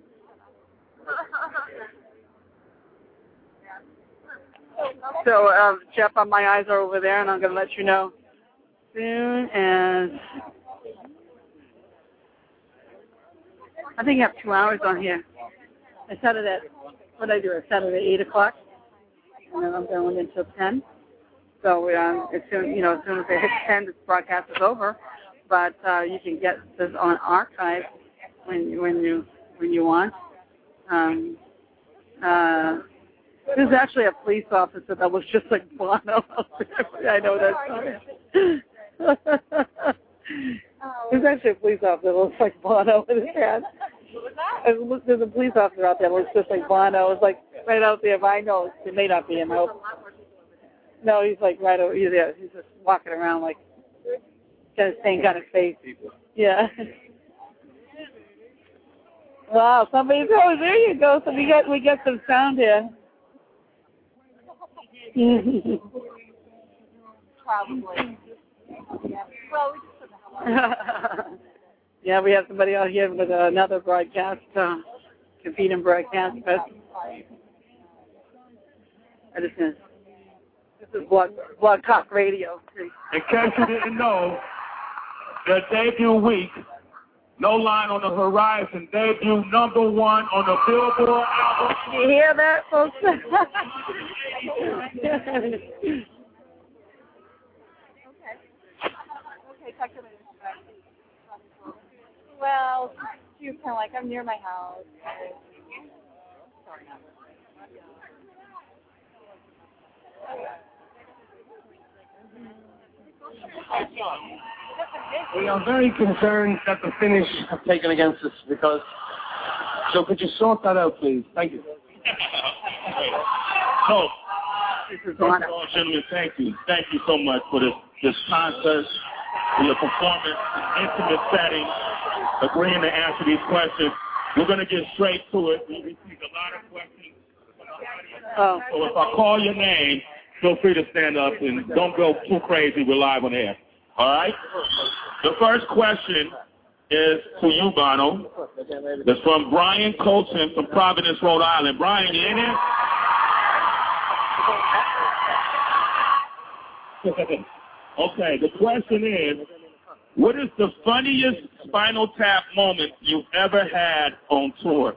So, um, Jeff, uh, my eyes are over there, and I'm going to let you know soon as I think I have two hours on here. I set it at, what did I do? I set it at eight o'clock, and then I'm going until ten. So, um, as soon, you know, as soon as it hits ten, this broadcast is over. But uh, you can get this on archive when you when you when you want. Um, uh, There's actually a police officer that looks just like Bono. I know that. There's actually a police officer that looks like Bono with his hat. There's a police officer out there that looks just like Bono. It's like right out there, but I know it may not be him. I hope. No, he's like right over he's there. He's just walking around like got his thing on his face. Yeah. Wow, somebody's oh there you go. So we got we got some sound here. Probably. Yeah. Well, we just put the hell on. Yeah, we have somebody out here with another broadcast, uh, competing broadcast, but I just this is Blog, Blog Talk Radio. In case you didn't know, their debut week, No Line on the Horizon, debut number one on the Billboard album. You hear that, folks? Okay, talk to you later. Well, she's kind of like, I'm near my house. Sorry. We are very concerned that the Finnish have taken against us because... So could you sort that out, please? Thank you. So, first of all, gentlemen, thank you. Thank you so much for this, this concert, for your performance, intimate setting, agreeing to answer these questions. We're going to get straight to it. We received a lot of questions from the audience. Oh. So if I call your name, feel free to stand up and don't go too crazy. We're live on air. All right? The first question is to you, Bono. It's from Brian Colson from Providence, Rhode Island. Brian, you in here? Okay, the question is, what is the funniest Spinal Tap moment you've ever had on tour?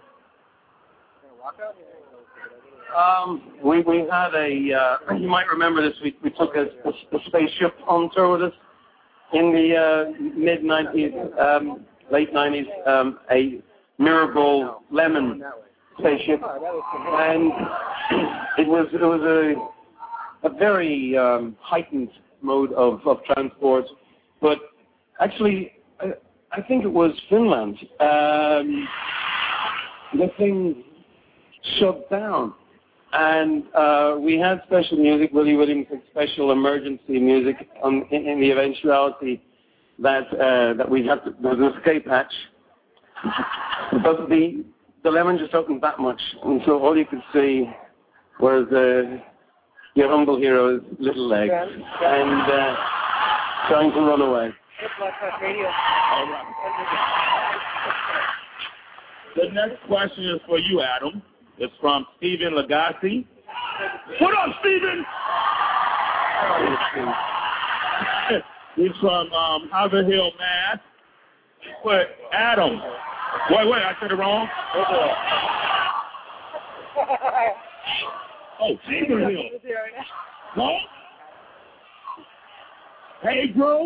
Um, we, we had a, uh, you might remember this, we, we took a, a, a spaceship on tour with us in the uh, mid nineties, um, late nineties, um, a Mirabel Lemon spaceship, and it was, it was a, a very um, heightened mode of, of transport, but actually, I, I think it was Finland. Um, the thing shut down. And uh, we had special music, Willie Williams had special emergency music on, in, in the eventuality that uh, that we had to, there was an escape hatch. But the, the lemon just opened that much, and so all you could see was uh, your humble hero's little legs and uh, trying to run away. The next question is for you, Adam. It's from Stephen Lagasse. What up, Stephen? He's from um, Haverhill, Mass. But Adam, wait, wait, I said it wrong. Oh, Haverhill. No? Hey, bro.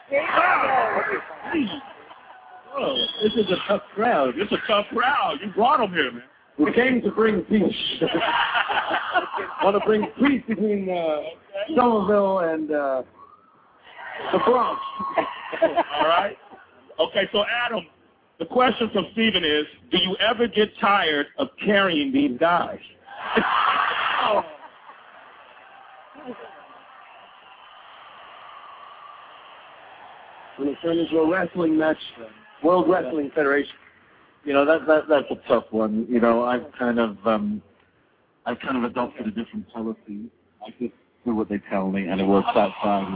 Oh, this is a tough crowd. This is a tough crowd. You brought them here, man. We came to bring peace. Want to bring peace between uh, Somerville and uh, the Bronx. All right. Okay, so Adam, the question from Stephen is, do you ever get tired of carrying these guys? Oh. When it turned into a wrestling match, World Wrestling Federation. You know, that, that that's a tough one. You know, I've kind of um, I've kind of adopted a different policy. I just do what they tell me, and it works out fine.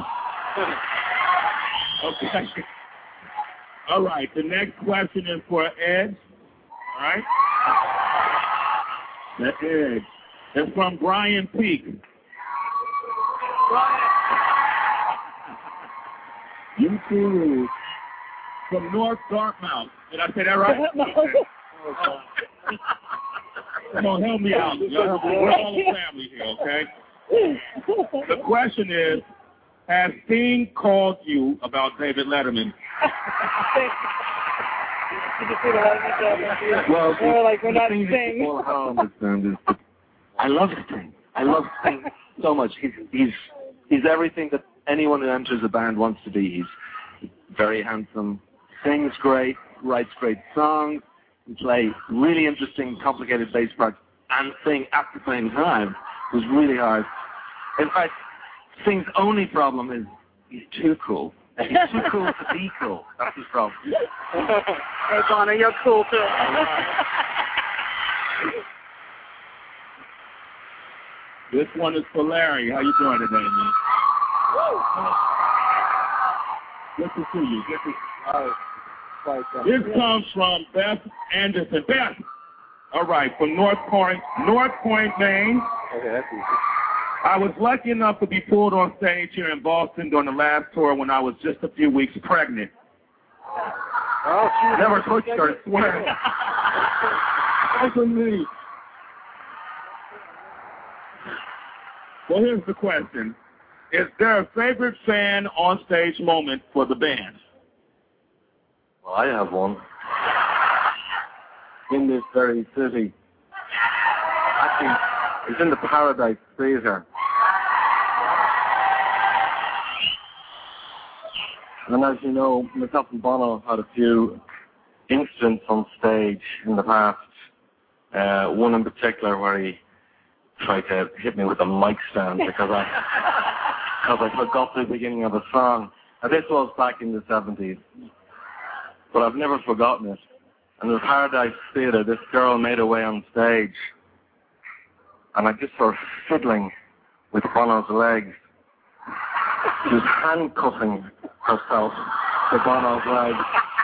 Okay. All right. The next question is for Ed. All right. That's Ed. It's from Brian Peak. Brian. You too. From North Dartmouth. Did I say that right? Come on, help me out. We're all a family here, okay? The question is, has Sting called you about David Letterman? Well, We're like, we're not Sting. Sting. I love Sting. I love Sting so much. He's he's he's everything that anyone who enters a band wants to be. He's very handsome, sings great, writes great songs, and play really interesting, complicated bass parts, and sing at the same time. It was really hard. In fact, Sting's only problem is he's too cool. He's too cool to be cool. That's his problem. Hey, Bono, you're cool too. This one is for Larry. How you doing today, man? Good to see you. Good to see you. This comes from Beth Anderson. Beth! All right, from North Point, North Point, Maine. Okay, that's easy. I was lucky enough to be pulled on stage here in Boston during the last tour when I was just a few weeks pregnant. Oh, she Never touched her, I swear. That's me. Well, here's the question. Is there a favorite fan on stage moment for the band? Well, I have one. in this very city. Actually, it's in the Paradise Theatre. And as you know, myself and Bono had a few incidents on stage in the past. Uh, one in particular where he tried to hit me with a mic stand because I because I forgot the beginning of a song. And this was back in the seventies. But I've never forgotten it. And at Paradise Theatre, this girl made her way on stage. And I just saw her fiddling with Bono's legs. She was handcuffing herself to Bono's legs.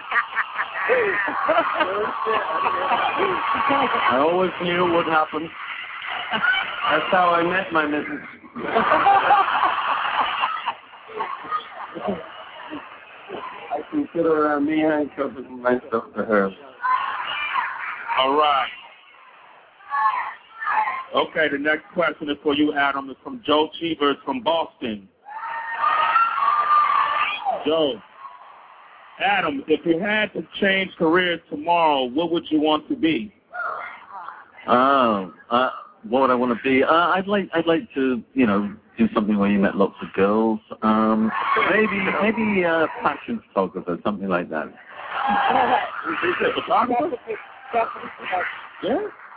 I always knew it would happen. That's how I met my missus. I consider uh, me handcuffing myself to her. All right. Okay, the next question is for you, Adam. It's from Joe Cheevers from Boston. Joe. Adam, if you had to change careers tomorrow, what would you want to be? Oh, uh, what would I want to be? Uh, I'd like, I'd like to, you know, do something where you met lots of girls. Um, maybe, maybe a fashion photographer, something like that. Photographer? Yeah.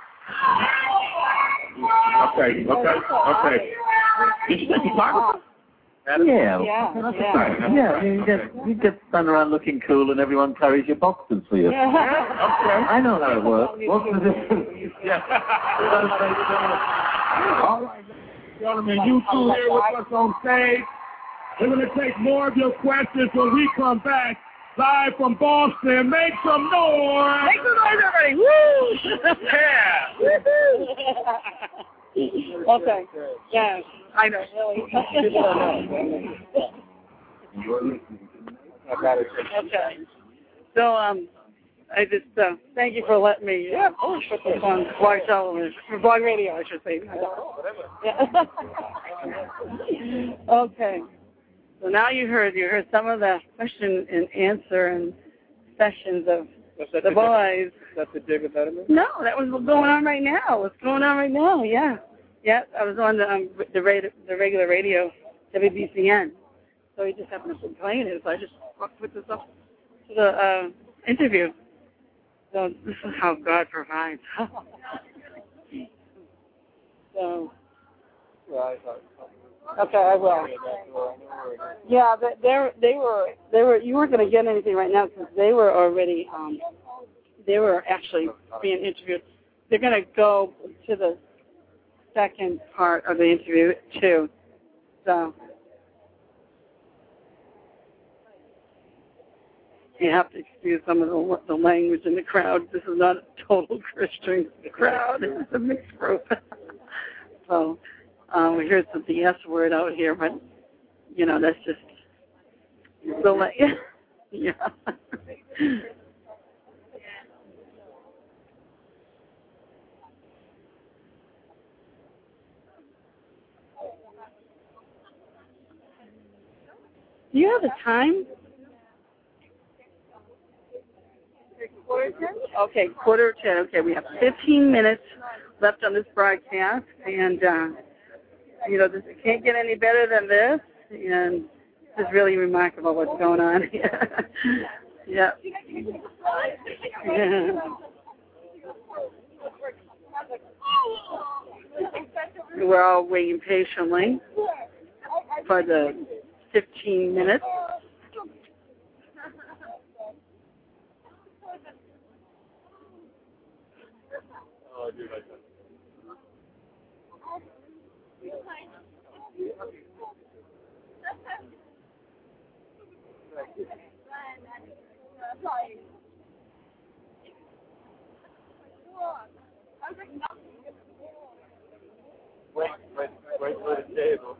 Okay. Okay. Okay. Did you say photographer? Yeah, Yeah, that's yeah. right. Yeah, you get you get stand around looking cool, and everyone carries your boxes for you. Okay. I know how it works. What's the difference? Yeah. All right, gentlemen, you two here with us on stage. We're going to take more of your questions when we come back live from Boston. Make some noise. Make some noise, everybody. Woo! Yeah. Woo-hoo! Okay. Yeah, I know. Okay. So, um, I just uh, thank you for letting me uh, put this on Blog Television, or Blog Radio, I should say. Yeah. Okay. So now you heard you heard some of the question and answer and sessions of the, the boys. That's the David Letterman? No, that was what's going on right now. What's going on right now? Yeah, yeah. I was on the um, the, radio, the regular radio, W B C N. So he just happened to be playing it. So I just put this up to the uh, interview. So this is how God provides. So. Okay, I will. Yeah, but they they were they were you weren't going to get anything right now because they were already um they were actually being interviewed. They're going to go to the second part of the interview too. So you have to excuse some of the the language in the crowd. This is not a total Christian crowd. It's a mixed group. So. Um, we heard some the S word out here, but you know that's just the la- yeah. Do you have a time? Quarter ten? Okay, quarter ten. Okay, we have fifteen minutes left on this broadcast, and. Uh, You know, this, it can't get any better than this, and it's really remarkable what's going on here. Yeah. Yeah. We're all waiting patiently for the fifteen minutes. Oh, dude, I Wait, wait, wait for the table.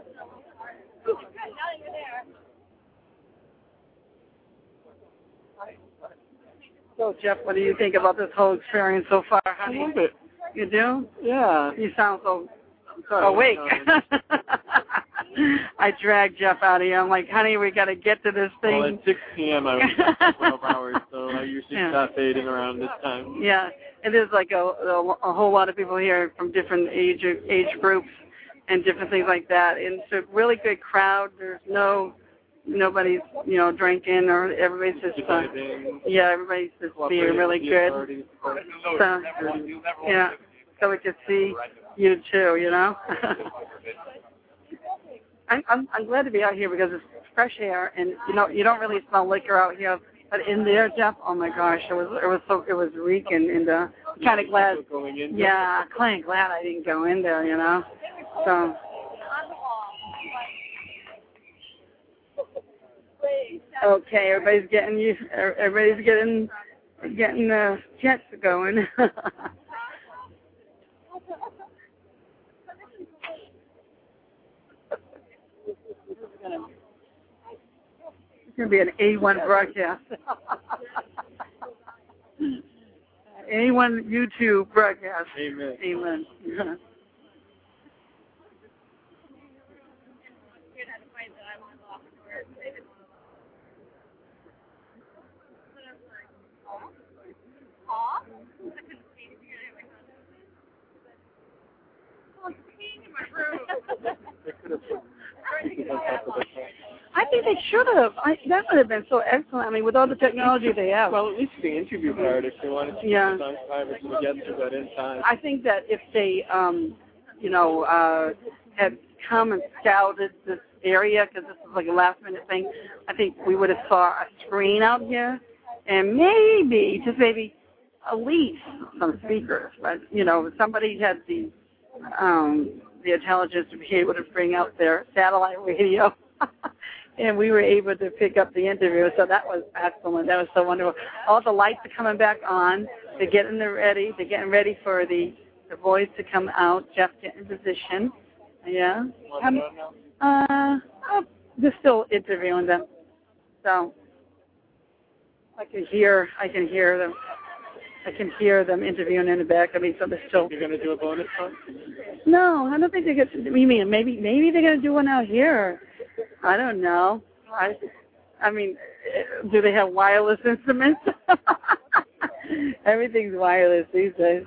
So, Jeff, what do you think about this whole experience so far, honey? I love it. You do? Yeah. You sound so Sorry, awake. no, I dragged Jeff out of here. I'm like, honey, we got to get to this thing. Well, at six p.m. I was up twelve hours, so I usually Yeah. stop fading around this time. Yeah, it is like a, a, a whole lot of people here from different age age groups and different things like that. And it's a really good crowd. There's no nobody's, you know, drinking or everybody's just, uh, yeah, everybody's just being really good. So, yeah, so we could see you too, you know. I'm, I'm I'm glad to be out here because it's fresh air, and you know you don't really smell liquor out here. But in there, Jeff, oh my gosh, it was it was so it was reeking, and uh, kind of glad. Yeah, kind of glad I didn't go in there, you know. So. Okay, everybody's getting you. Everybody's getting getting the jets going. It's going to be an A one broadcast. A one YouTube broadcast. Amen. Amen. I think they should have. I, that would have been so excellent. I mean, with all the technology they have. Well, at least the interview part, if they wanted to yeah. put it on time, if we get to that in time. I think that if they, um, you know, uh, had come and scouted this area, because this is like a last-minute thing, I think we would have saw a screen out here, and maybe, just maybe, at least some speakers. But, you know, somebody had the um, the intelligence to be able to bring out their satellite radio. And we were able to pick up the interview, so that was excellent. That was so wonderful. All the lights are coming back on. They're getting ready. They're getting ready for the, the boys to come out. Jeff getting in position. Yeah. Um, uh, oh, they're still interviewing them. So I can hear. I can hear them. I can hear them interviewing in the back. I mean, so they're still. You're going to do a bonus one? No, I don't think they're going to. You mean maybe maybe they're going to do one out here? I don't know. I, I mean, do they have wireless instruments? Everything's wireless these days.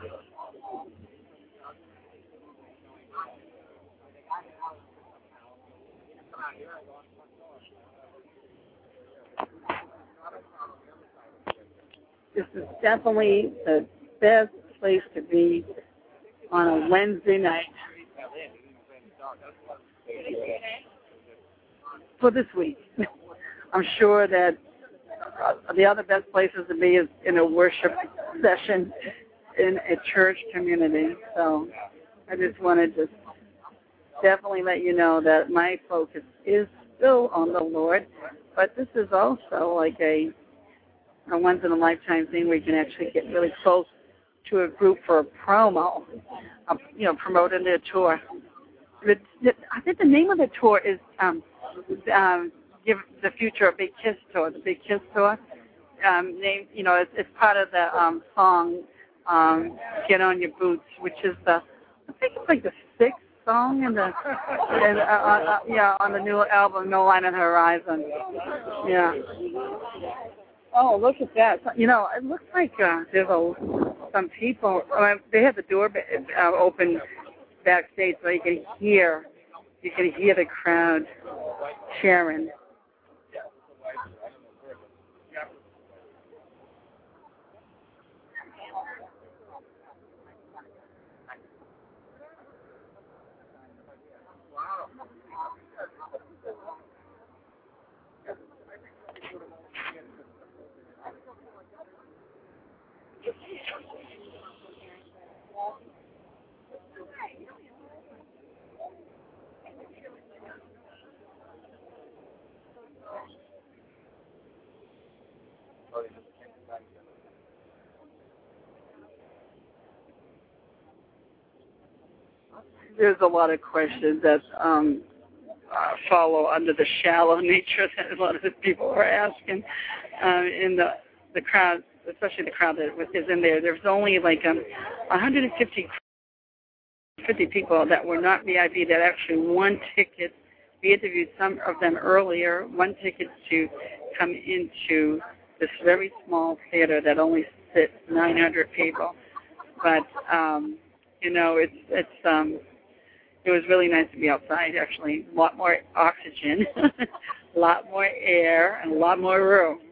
This is definitely the best place to be on a Wednesday night. For this week. I'm sure that uh, the other best places to be is in a worship session in a church community. So I just wanted to definitely let you know that my focus is still on the Lord, but this is also like a, a once-in-a-lifetime thing where you can actually get really close to a group for a promo, uh, you know, promoting their tour. The, the, I think the name of the tour is um, um, Give the Future a Big Kiss Tour, the Big Kiss Tour. Um, named, you know, it's, it's part of the um, song um, Get On Your Boots, which is the, I think it's like the sixth song in the, in, uh, uh, yeah, on the new album, No Line on the Horizon. Yeah. Oh, look at that. You know, it looks like uh, there's a, some people, uh, they have the door uh, open backstage so you can hear, you can hear the crowd cheering. There's a lot of questions that um, uh, follow under the shallow nature that a lot of the people are asking uh, in the the crowd, especially the crowd that is in there. There's only like um, one hundred fifty people that were not V I P that actually won tickets. We interviewed some of them earlier, won tickets to come into this very small theater that only sits nine hundred people. But, um, you know, it's, it's, um, it was really nice to be outside, actually. A lot more oxygen, a a lot more air, and a lot more room.